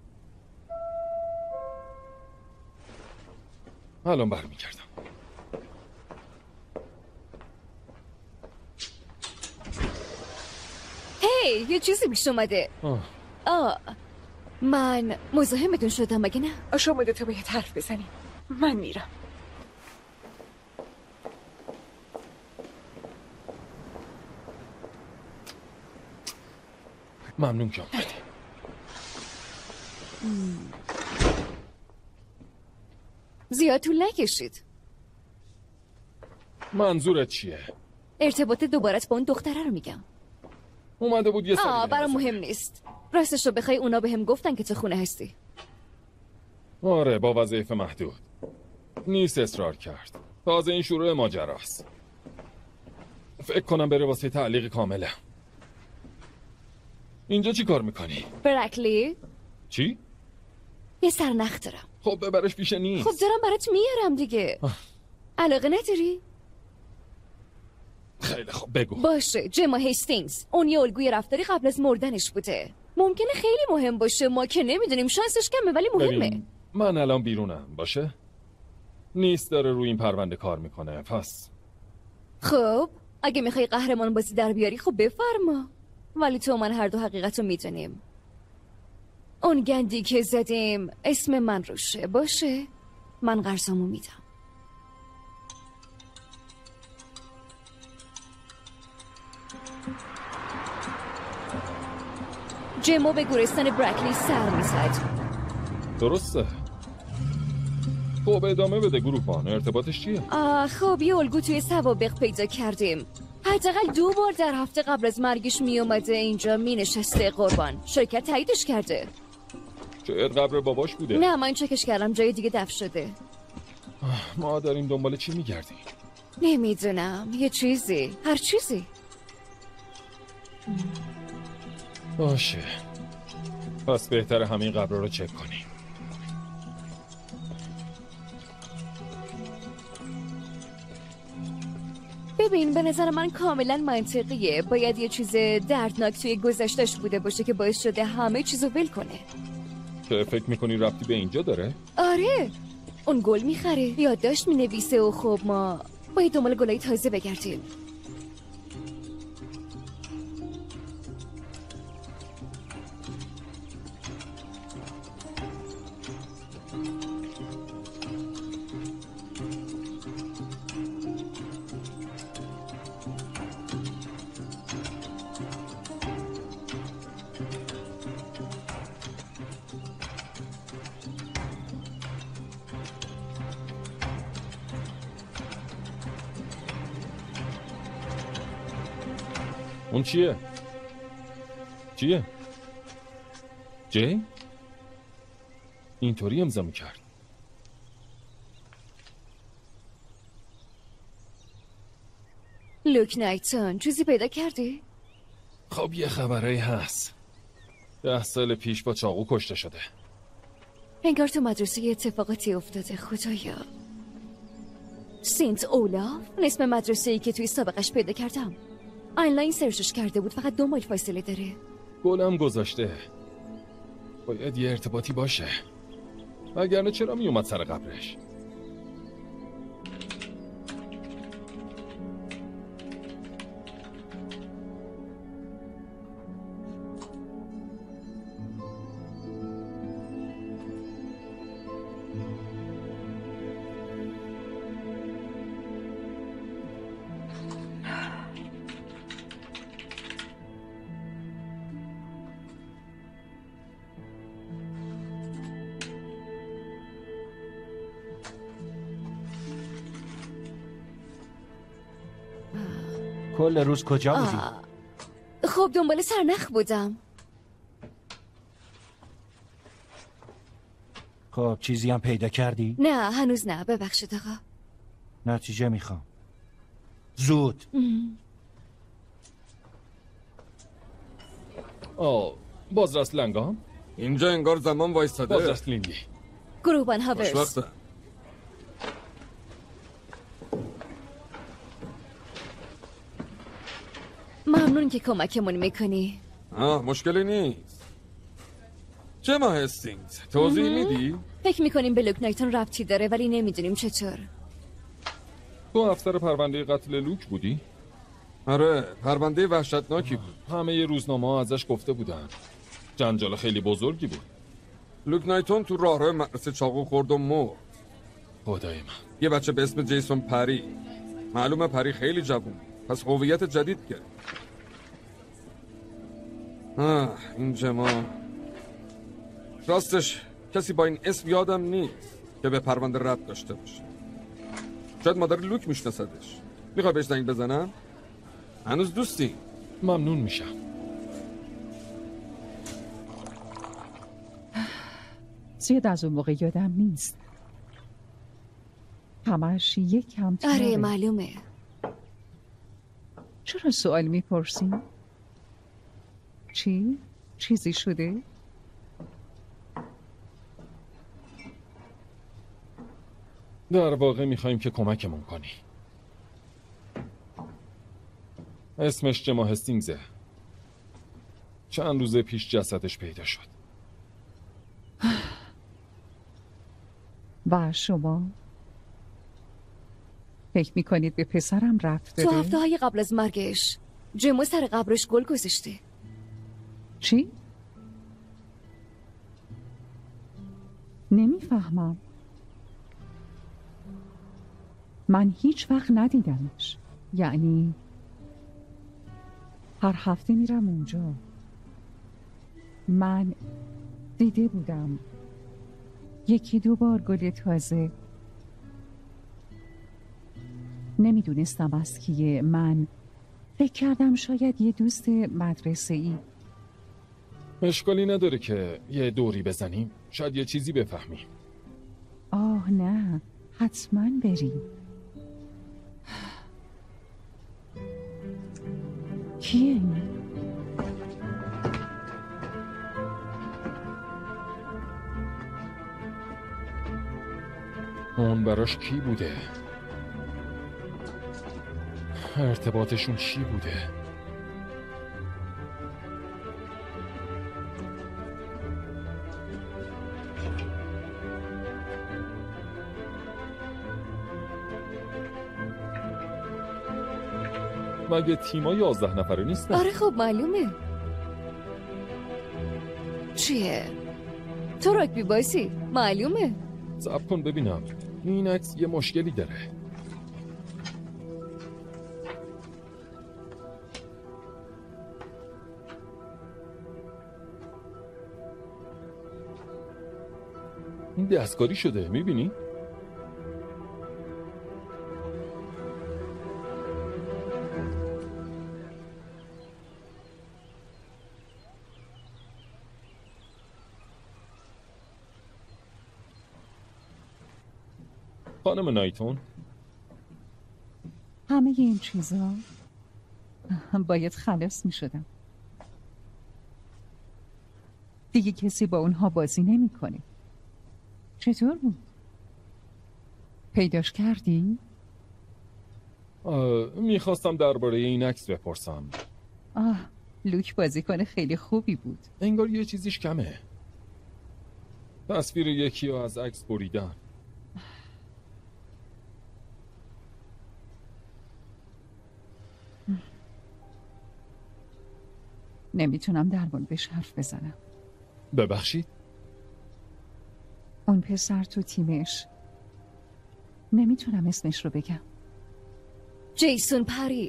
الان برمیگردم. هی یه چیزی پیش اومده. آه. آه من مزاحمتون شدم مگه نه؟ شما دوتا باید حرف بزنیم. من میرم. ممنون جان. زیاد طول نکشید. منظورت چیه؟ ارتباط دوبارت با اون دختره رو میگم. اومده بود یه سری آه برام مهم نیست. راستش رو بخوای اونا بهم گفتن که تو خونه هستی. آره با وظایف محدود. نیست اصرار کرد. تازه این شروع ماجراست. فکر کنم بره واسه تعلیق کامله. اینجا چی کار میکنی؟ برکلی؟ چی؟ یه سرنخ دارم. خب ببرش پیش نیست. خب دارم برات میارم دیگه. علاقه نداری؟ خیلی خب بگو. باشه جما هیستینگز. اون یه الگوی رفتاری قبل از مردنش بوده. ممکنه خیلی مهم باشه، ما که نمیدونیم، شانسش کمه ولی مهمه. ببین من الان بیرونم باشه؟ نیست داره روی این پرونده کار میکنه پس. خب اگه میخوای قهرمان بازی در بیاری خب بفرما. ولی تو من هر دو حقیقت رو میدونیم. اون گندی که زدیم اسم من روشه باشه؟ من قرضامو میدم. جمو به گورستان برکلی سر میزد. درسته. خب ادامه بده گروهبان. ارتباطش چیه؟ آه خب یه الگو توی سوابق پیدا کردیم. حداقل دو بار در هفته قبل از مرگش می اومده اینجا می نشسته قربان. شرکت تاییدش کرده. شاید قبر باباش بوده. نه من چکش کردم جای دیگه دفن شده. ما داریم دنبال چی میگردیم؟ نمیدونم یه چیزی، هر چیزی. باشه پس بهتر همین قبر رو چک کنیم. ببین به نظر من کاملا منطقیه. باید یه چیز دردناک توی گذشتش بوده باشه که باعث شده همه چیزو ول کنه. که فکر میکنی ربطی به اینجا داره؟ آره اون گل میخره، یادداشت مینویسه و خب ما باید دنبال گلای تازه بگردیم. اون چیه؟ چیه؟ جی؟ اینطوری امضا میکرد. لوک نایتون چیزی پیدا کردی؟ خب یه خبرایی هست. ده سال پیش با چاقو کشته شده. انگار تو مدرسه یه اتفاقاتی افتاده. خدایا. سنت اولاف؟ اسم مدرسه‌ای که توی سابقش پیدا کردم. آنلاین سرچش کرده بود، فقط دو مایل فاصله داره. گلم گذاشته. باید یه ارتباطی باشه. وگرنه چرا می اومد سر قبرش؟ کل روز کجا بودی؟ خب دنبال سرنخ بودم. خب چیزی هم پیدا کردی؟ نه هنوز نه، ببخشید آقا. نتیجه میخوام زود. آه بازرس لنگام؟ اینجا انگار زمان وایستاده. بازرس لینگی. گروبان هاورز. خوشوقتم. ممنون که کمکمون میکنی. آه مشکلی نیست. چه ماه هستینگز؟ توضیح میدی؟ فکر میکنیم به لوک نایتون ربطی داره ولی نمیدونیم چطور. تو افسر پرونده قتل لوک بودی؟ آره پرونده وحشتناکی بود. همه ی روزنامه ها ازش گفته بودن. جنجال خیلی بزرگی بود. لوک نایتون تو راهرو مدرسه چاقو خورد و مرد. خدای من. یه بچه به اسم جیسون پری. معلومه پری خیلی جوون، پس هویت جدید گرفت. آه این جما راستش کسی با این اسم یادم نیست که به پرونده ربط داشته باشه. شاید مادر لوک میشناسدش. میخوای بهش زنگ بزنم؟ هنوز دوستی؟ ممنون میشم. زیاد از اون موقع یادم نیست. همش یک کم تره. آره معلومه. چرا سوال میپرسی؟ چی؟ چیزی شده؟ در واقع میخوایم که کمکمون کنی. اسمش جما هستینگزه. چند روز پیش جسدش پیدا شد. و شما؟ فکر میکنید به پسرم رفت داره؟ تو هفته های قبل از مرگش جمو سر قبرش گل گذاشته. چی؟ نمیفهمم. من هیچ وقت ندیدمش. یعنی هر هفته میرم اونجا. من دیده بودم یکی دو بار گل تازه. نمیدونستم از کیه. من فکر کردم شاید یه دوست مدرسه ای. اشکالی نداره که یه دوری بزنیم، شاید یه چیزی بفهمیم. آه نه، حتما بریم. کیه این؟ اون براش کی بوده؟ ارتباطشون چی بوده؟ مگه تیما یازده نفره نیستن؟ آره خب معلومه. چیه؟ تو راگبی بازی؟ معلومه. صبر کن ببینم. این عکس یه مشکلی داره. این دستکاری شده، میبینی؟ خانم نایتون، همه این چیزا باید خلاص می شدم. دیگه کسی با اونها بازی نمی کنه. چطور بود؟ پیداش کردی؟ میخواستم درباره این عکس بپرسم. آه لوک بازیکن خیلی خوبی بود. انگار یه چیزیش کمه. تصویر یکی رو از عکس بریدن. نمیتونم در موردش حرف بزنم. ببخشید؟ اون پسر تو تیمش، نمیتونم اسمش رو بگم. جیسون پری.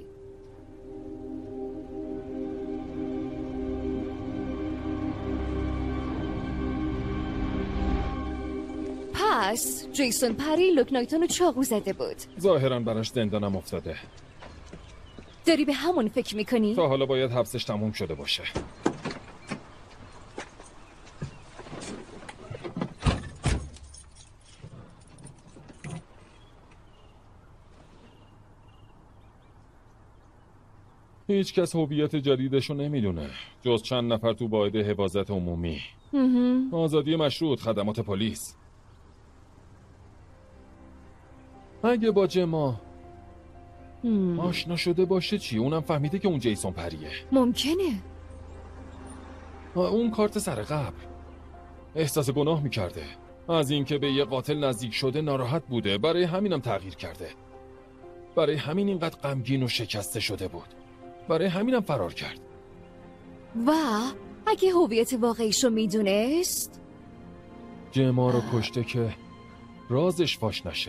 پس جیسون پری لوک نایتون رو چاقو زده بود. ظاهراً براش زندانم افتاده. داری به همون فکر میکنی؟ تا حالا باید حبسش تموم شده باشه. هیچ کس هویت جدیدشو نمیدونه جز چند نفر تو واحد حفاظت عمومی. آزادی مشروط، خدمات پلیس. اگه با جما آشنا شده باشه چی؟ اونم فهمیده که اون جیسون پریه. ممکنه. اون کارت سر قبل احساس گناه میکرده از اینکه به یه قاتل نزدیک شده، ناراحت بوده، برای همینم تغییر کرده. برای همین اینقدر غمگین و شکسته شده بود. برای همینم فرار کرد. و اگه هویت واقعیشو میدونست؟ جما رو کشته که رازش فاش نشه.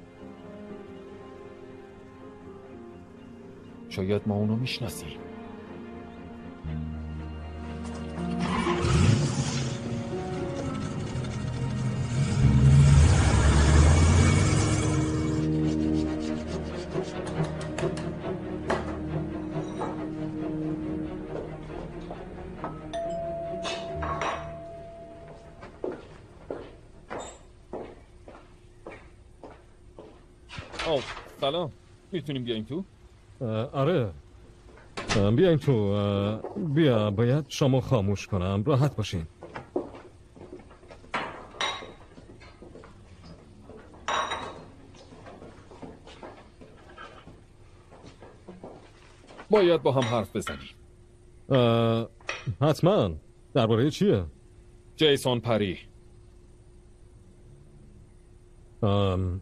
شاید ما اونو میشناسیم. آه سلام، میتونیم بیایم تو؟ آره بیاین تو. بیا، باید شما خاموش کنم. راحت باشین. باید با هم حرف بزنیم. حتما. درباره چیه؟ جیسون پری. ام...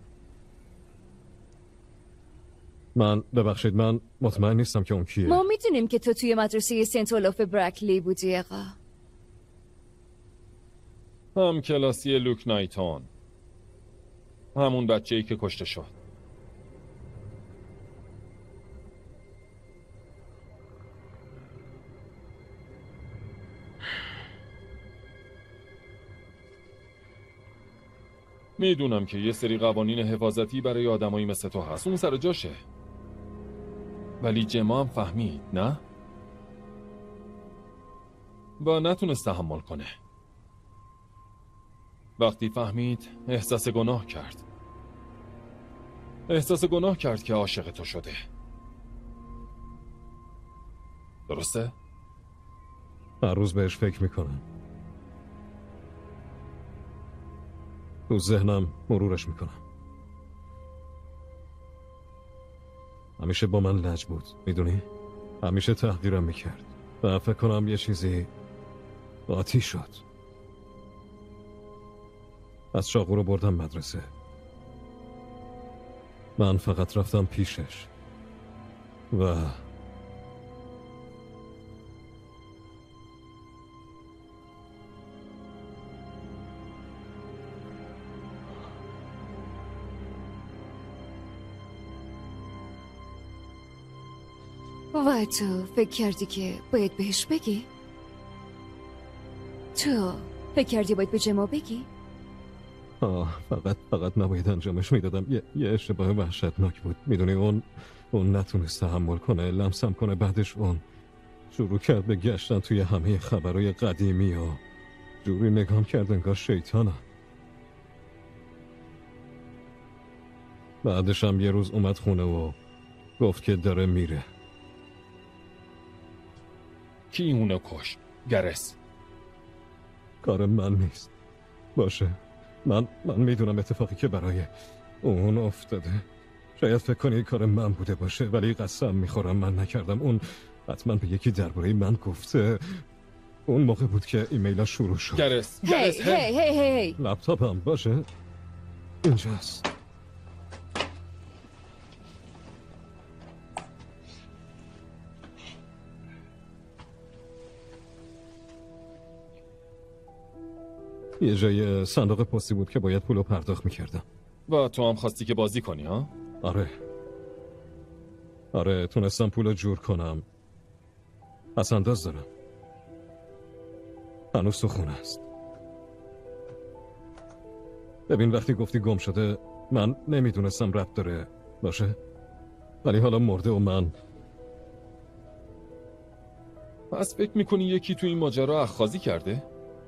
من ببخشید، من مطمئن نیستم که اون کیه. ما میدونیم که تو توی مدرسه سنت اولوف برکلی بودی آقا. هم کلاسی لوک نایتون، همون بچه‌ای که کشته شد. میدونم که یه سری قوانین حفاظتی برای آدمایی مثل تو هست، اون سر جاشه. ولی جما هم فهمید، نه؟ و نتونست تحمل کنه. وقتی فهمید احساس گناه کرد. احساس گناه کرد که عاشق تو شده. درسته؟ هر روز بهش فکر میکنم. تو ذهنم مرورش میکنم. همیشه با من لج بود، میدونی؟ همیشه تحقیرم میکرد و فکر کنم یه چیزی قاطی شد. از چاقو رو بردم مدرسه. من فقط رفتم پیشش و و تو فکر کردی که باید بهش بگی؟ تو فکر کردی باید به جما بگی؟ آه فقط فقط نباید انجامش میدادم. یه, یه اشتباه وحشتناک بود. میدونی اون اون نتونست تحمل کنه، لمسم کنه. بعدش اون شروع کرد به گشتن توی همه خبرهای قدیمی و جوری نگام کرد انگار شیطانم. بعدش هم یه روز اومد خونه و گفت که داره میره. کی اونو کش؟ گرس؟ کار من نیست. باشه، من من میدونم اتفاقی که برای اون افتاده شاید فکر کنی این کار من بوده باشه، ولی قسم میخورم من نکردم. اون حتما به یکی درباره من گفته. اون موقع بود که ایمیلا شروع شد. گرس هی گرس هی هی هی لپتاپم باشه اینجاست. یه جای صندوق پستی بود که باید پولو پرداخت میکردم. و تو هم خواستی که بازی کنی ها؟ آره آره تونستم پولو جور کنم. پس انداز دارم. هنوز تو خونه است. ببین وقتی گفتی گم شده من نمیدونستم ربط داره باشه، ولی حالا مرده و من. پس فکر میکنی یکی تو این ماجرا اخاذی کرده؟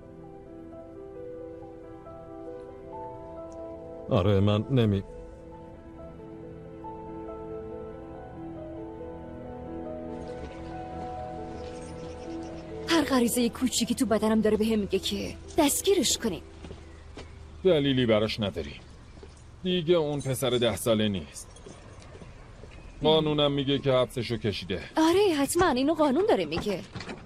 آره من نمی هر غریزه کوچیکی تو بدنم داره به هم میگه که دستگیرش کنیم. دلیلی براش نداری. دیگه اون پسر ده ساله نیست. قانونم میگه که حبسشو کشیده. آره حتما اینو قانون داره میگه.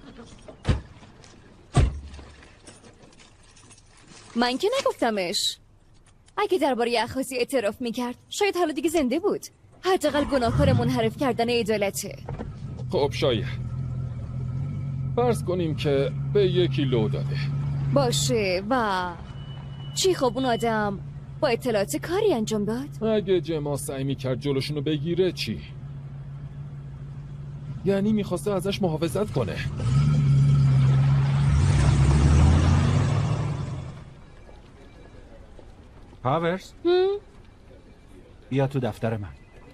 من که نگفتمش. اگه درباره اخاذی اعتراف میکرد شاید حالا دیگه زنده بود. حداقل گناهکار منحرف کردن عدالته. خب شاید فرض کنیم که به یکی لو داده باشه و چی؟ خب اون آدم با اطلاعات کاری انجام داد؟ اگه جما سعی میکرد جلوشونو بگیره چی؟ یعنی میخواسته ازش محافظت کنه. پاورز بیا تو دفتر من.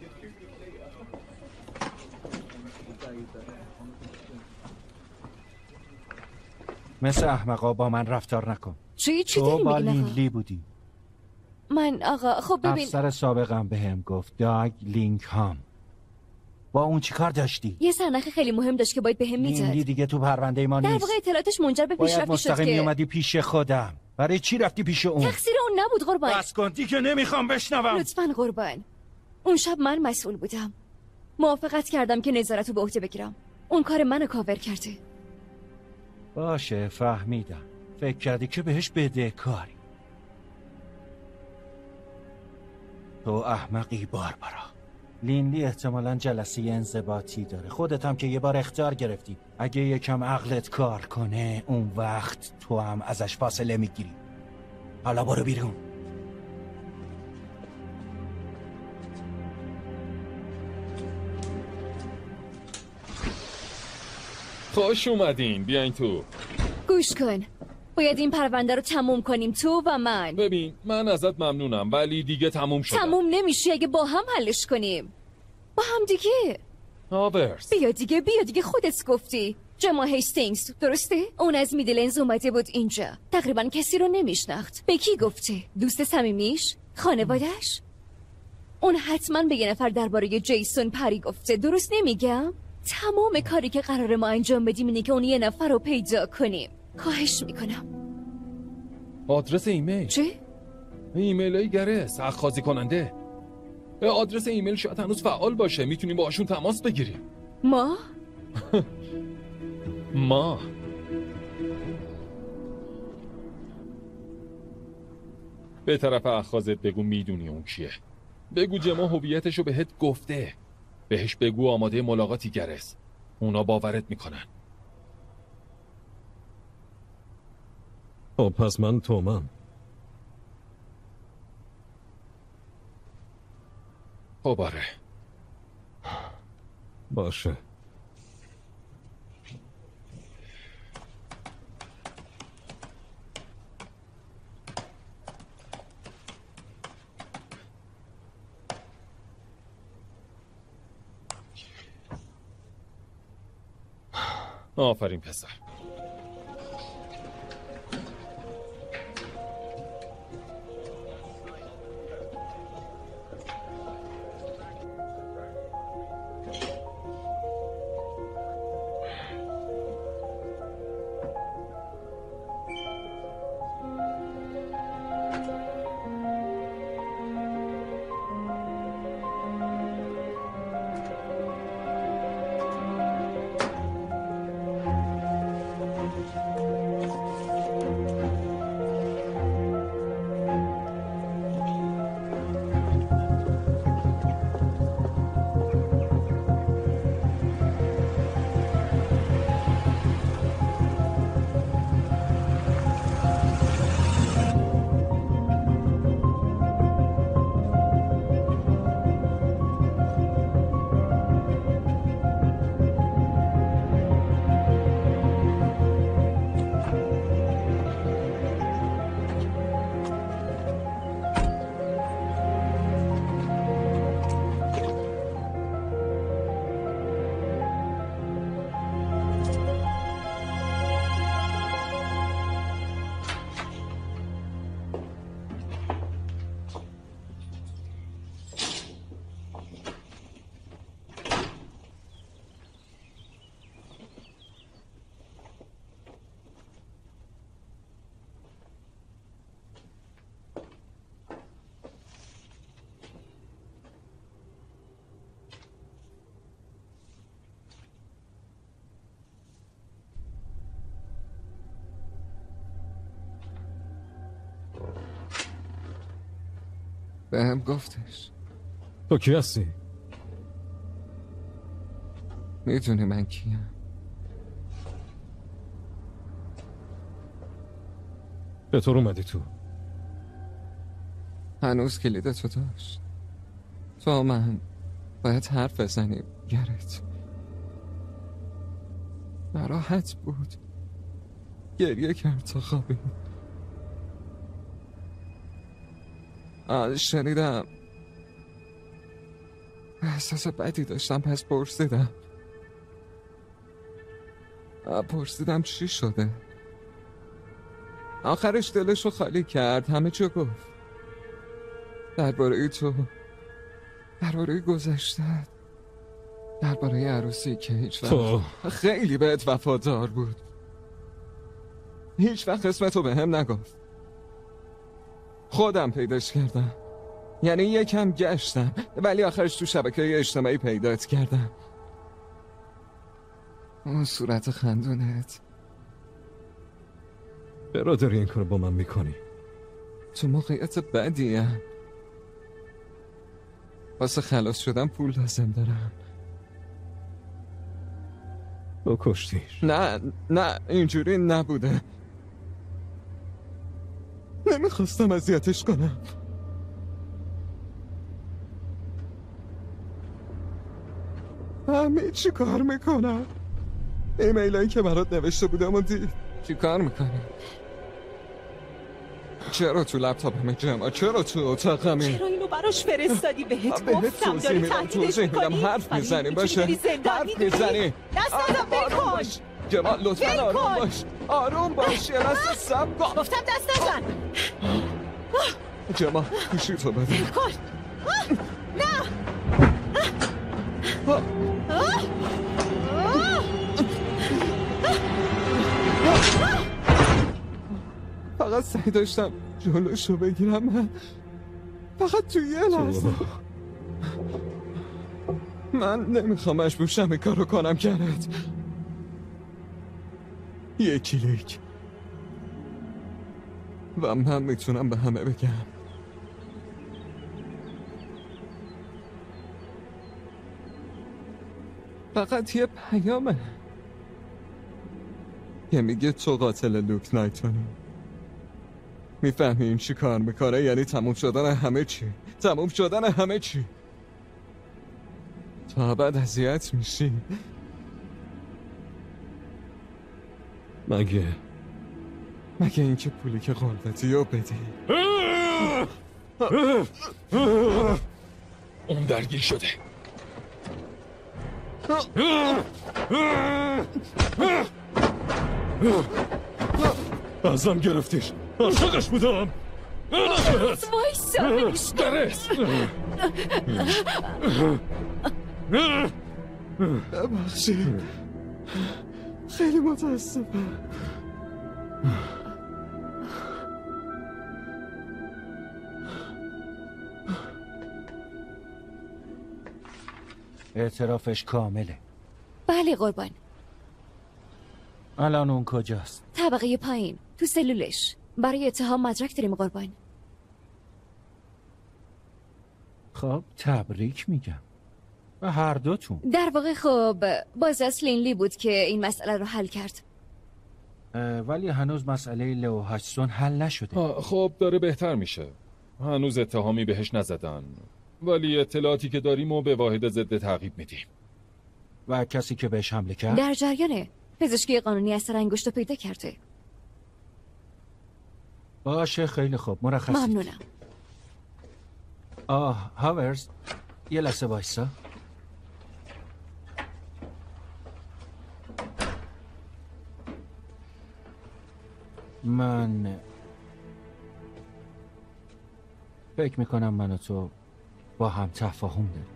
مثل احمقا با من رفتار نکن. چی چی تو داری با میگی لینلی بودی. من آقا خب ببین افسر سابقم به هم گفت داگ لینکهام. با اون چی کار داشتی؟ یه سرنخ خیلی مهم داشت که باید به هم میداد. لینلی دیگه تو پرونده ما نیست. در واقع اطلاعاتش منجر به باید پیشرفتی شد مستقیم که میومدی پیش خودم. برای چی رفتی پیش اون؟ تقصیر اون نبود قربان. بس کن دیگه نمیخوام بشنوم. لطفاً قربان. اون شب من مسئول بودم. موافقت کردم که نظارت رو به عهده بگیرم. اون کار منو کاور کرده. باشه فهمیدم. فکر کردی که بهش بدهکاری. تو احمقی باربارا. لینلی احتمالاً جلسه انضباطی داره. خودت هم که یه بار اخطار گرفتی. اگه یکم عقلت کار کنه اون وقت تو هم ازش فاصله میگیری. حالا برو بیرون. خوش اومدین بیاین تو. گوش کن. باید این پرونده رو تموم کنیم تو و من. ببین من ازت ممنونم ولی دیگه تموم شد. تموم نمیشه اگه با هم حلش کنیم. با هم دیگه. آورس بیا دیگه بیا دیگه خودت گفتی. جما هیستینگز درسته؟ اون از میدلنز اومده بود اینجا. تقریبا کسی رو نمیشناخت. به کی گفته؟ دوست صمیمیش؟ خانواده‌اش؟ اون حتما به یه نفر درباره جیسون پری گفته. درست نمیگم؟ تمام کاری که قرار ما انجام بدیم اینه که اون یه نفر رو پیدا کنیم. خواهش میکنم. آدرس ایمیل چه؟ ایمیل های گرس اخاذی کننده. آدرس ایمیل شاید هنوز فعال باشه. میتونیم باهاشون تماس بگیریم. ما؟ ما به طرف اخاذت بگو میدونی اون کیه. بگو جما هویتشو بهت گفته. بهش بگو آماده ملاقاتی گرس. اونا باورت میکنن. خب پس من تومم. خب آره باشه. آفرین پسر. به هم گفتش. تو کی هستی؟ میدونی من کیم؟ چطور اومدی تو؟ هنوز کلیدتو داشت. تو من باید حرف بزنیم گرت. ناراحت بود، گریه کرد تا خوابید. آه شنیدم احساس بدی داشتم، پس پرسیدم آه پرسیدم چی شده. آخرش دلشو خالی کرد، همه چی گفت درباره تو، درباره گذشته، درباره عروسی که هیچ وقت خیلی بهت وفادار بود. هیچ وقت اسمتو به هم نگفت. خودم پیداش کردم، یعنی یکم گشتم ولی آخرش تو شبکه اجتماعی پیدات کردم. اون صورت خندونت. چرا داری این کار با من میکنی؟ تو موقعیت بدیه. واسه خلاص شدم پول لازم دارم. تو کشتیش؟ نه نه اینجوری نبوده. نمیخواستم اذیتش کنم. همه چی کار میکنم. ایمیل هایی که برات نوشته بودم و دید. چی کار میکنی؟ چرا تو لپتاپمه جمعه؟ چرا تو اتاقمی؟ چرا اینو براش فرستادی؟ بهت گفتم داری تهدیدش میدم میکنی؟ حرف میزنیم باشه؟ حرف میزنیم. دست ندم بکن. جمال لطفا آروم باش. آروم باش یه لحظه صبر کن. گفتم دست نزن. جمال گوشی تو بده. بکن. نه. فقط سعی داشتم جلوشو بگیرم. من فقط توی یه لحظه. من نمیخوام مجبور شم این کارو کنم کرد. یه کلیک و من میتونم به همه بگم. فقط یه پیامه که میگه تو قاتل لوک نایتونی. میفهمی این چی کار میکنه؟ یعنی تموم شدن همه چی. تموم شدن همه چی. تا بعد اذیت میشی. مگه مگه اینکه پولی که قلبتی رو بدی. اون درگیر شده. ازم گرفتیش. عاشقش بودم. وایسا درست. ببخشید، خیلی متاسفم. اعترافش کامله. بله قربان. الان اون کجاست؟ طبقه پایین تو سلولش. برای اتهام مدرک داریم قربان. خب تبریک میگم و هر دوتون. در واقع خب باز از لینلی بود که این مسئله رو حل کرد. ولی هنوز مسئله لئو هاچسون حل نشده. خب داره بهتر میشه. هنوز اتهامی بهش نزدن ولی اطلاعاتی که داریم و به واحد ضد تعقیب میدیم. و کسی که بهش حمله کرد؟ در جریانه. پزشکی قانونی اثر انگشت رو پیدا کرده. باشه خیلی خوب مرخصید. ممنونم. آه هاورز یه لحظه وایسا. من فکر میکنم من و تو با هم تفاهم داریم.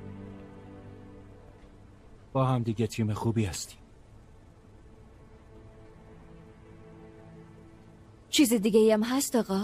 با هم دیگه تیم خوبی هستیم. چیز دیگه ای هم هست آقا؟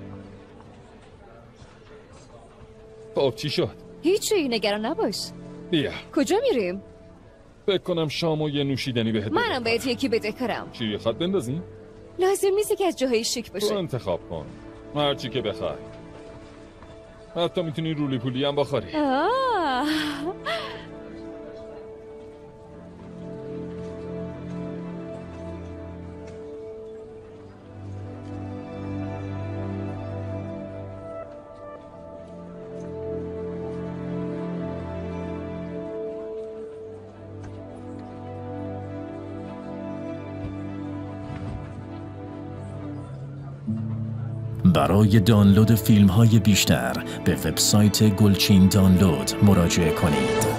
خب چی شد؟ هیچی، نگران نباش. بیا. کجا میریم؟ فکر کنم شام و یه نوشیدنی بهت بدم. منم بهت یکی بدهکارم. چی یه خط بندازیم؟ لازم نیست که از جاهای شیک باشه. تو انتخاب کن. هر چی که بخوای. حتی میتونی رولی پولی هم بخوری. آه. برای دانلود فیلم های بیشتر به وبسایت گلچین دانلود مراجعه کنید.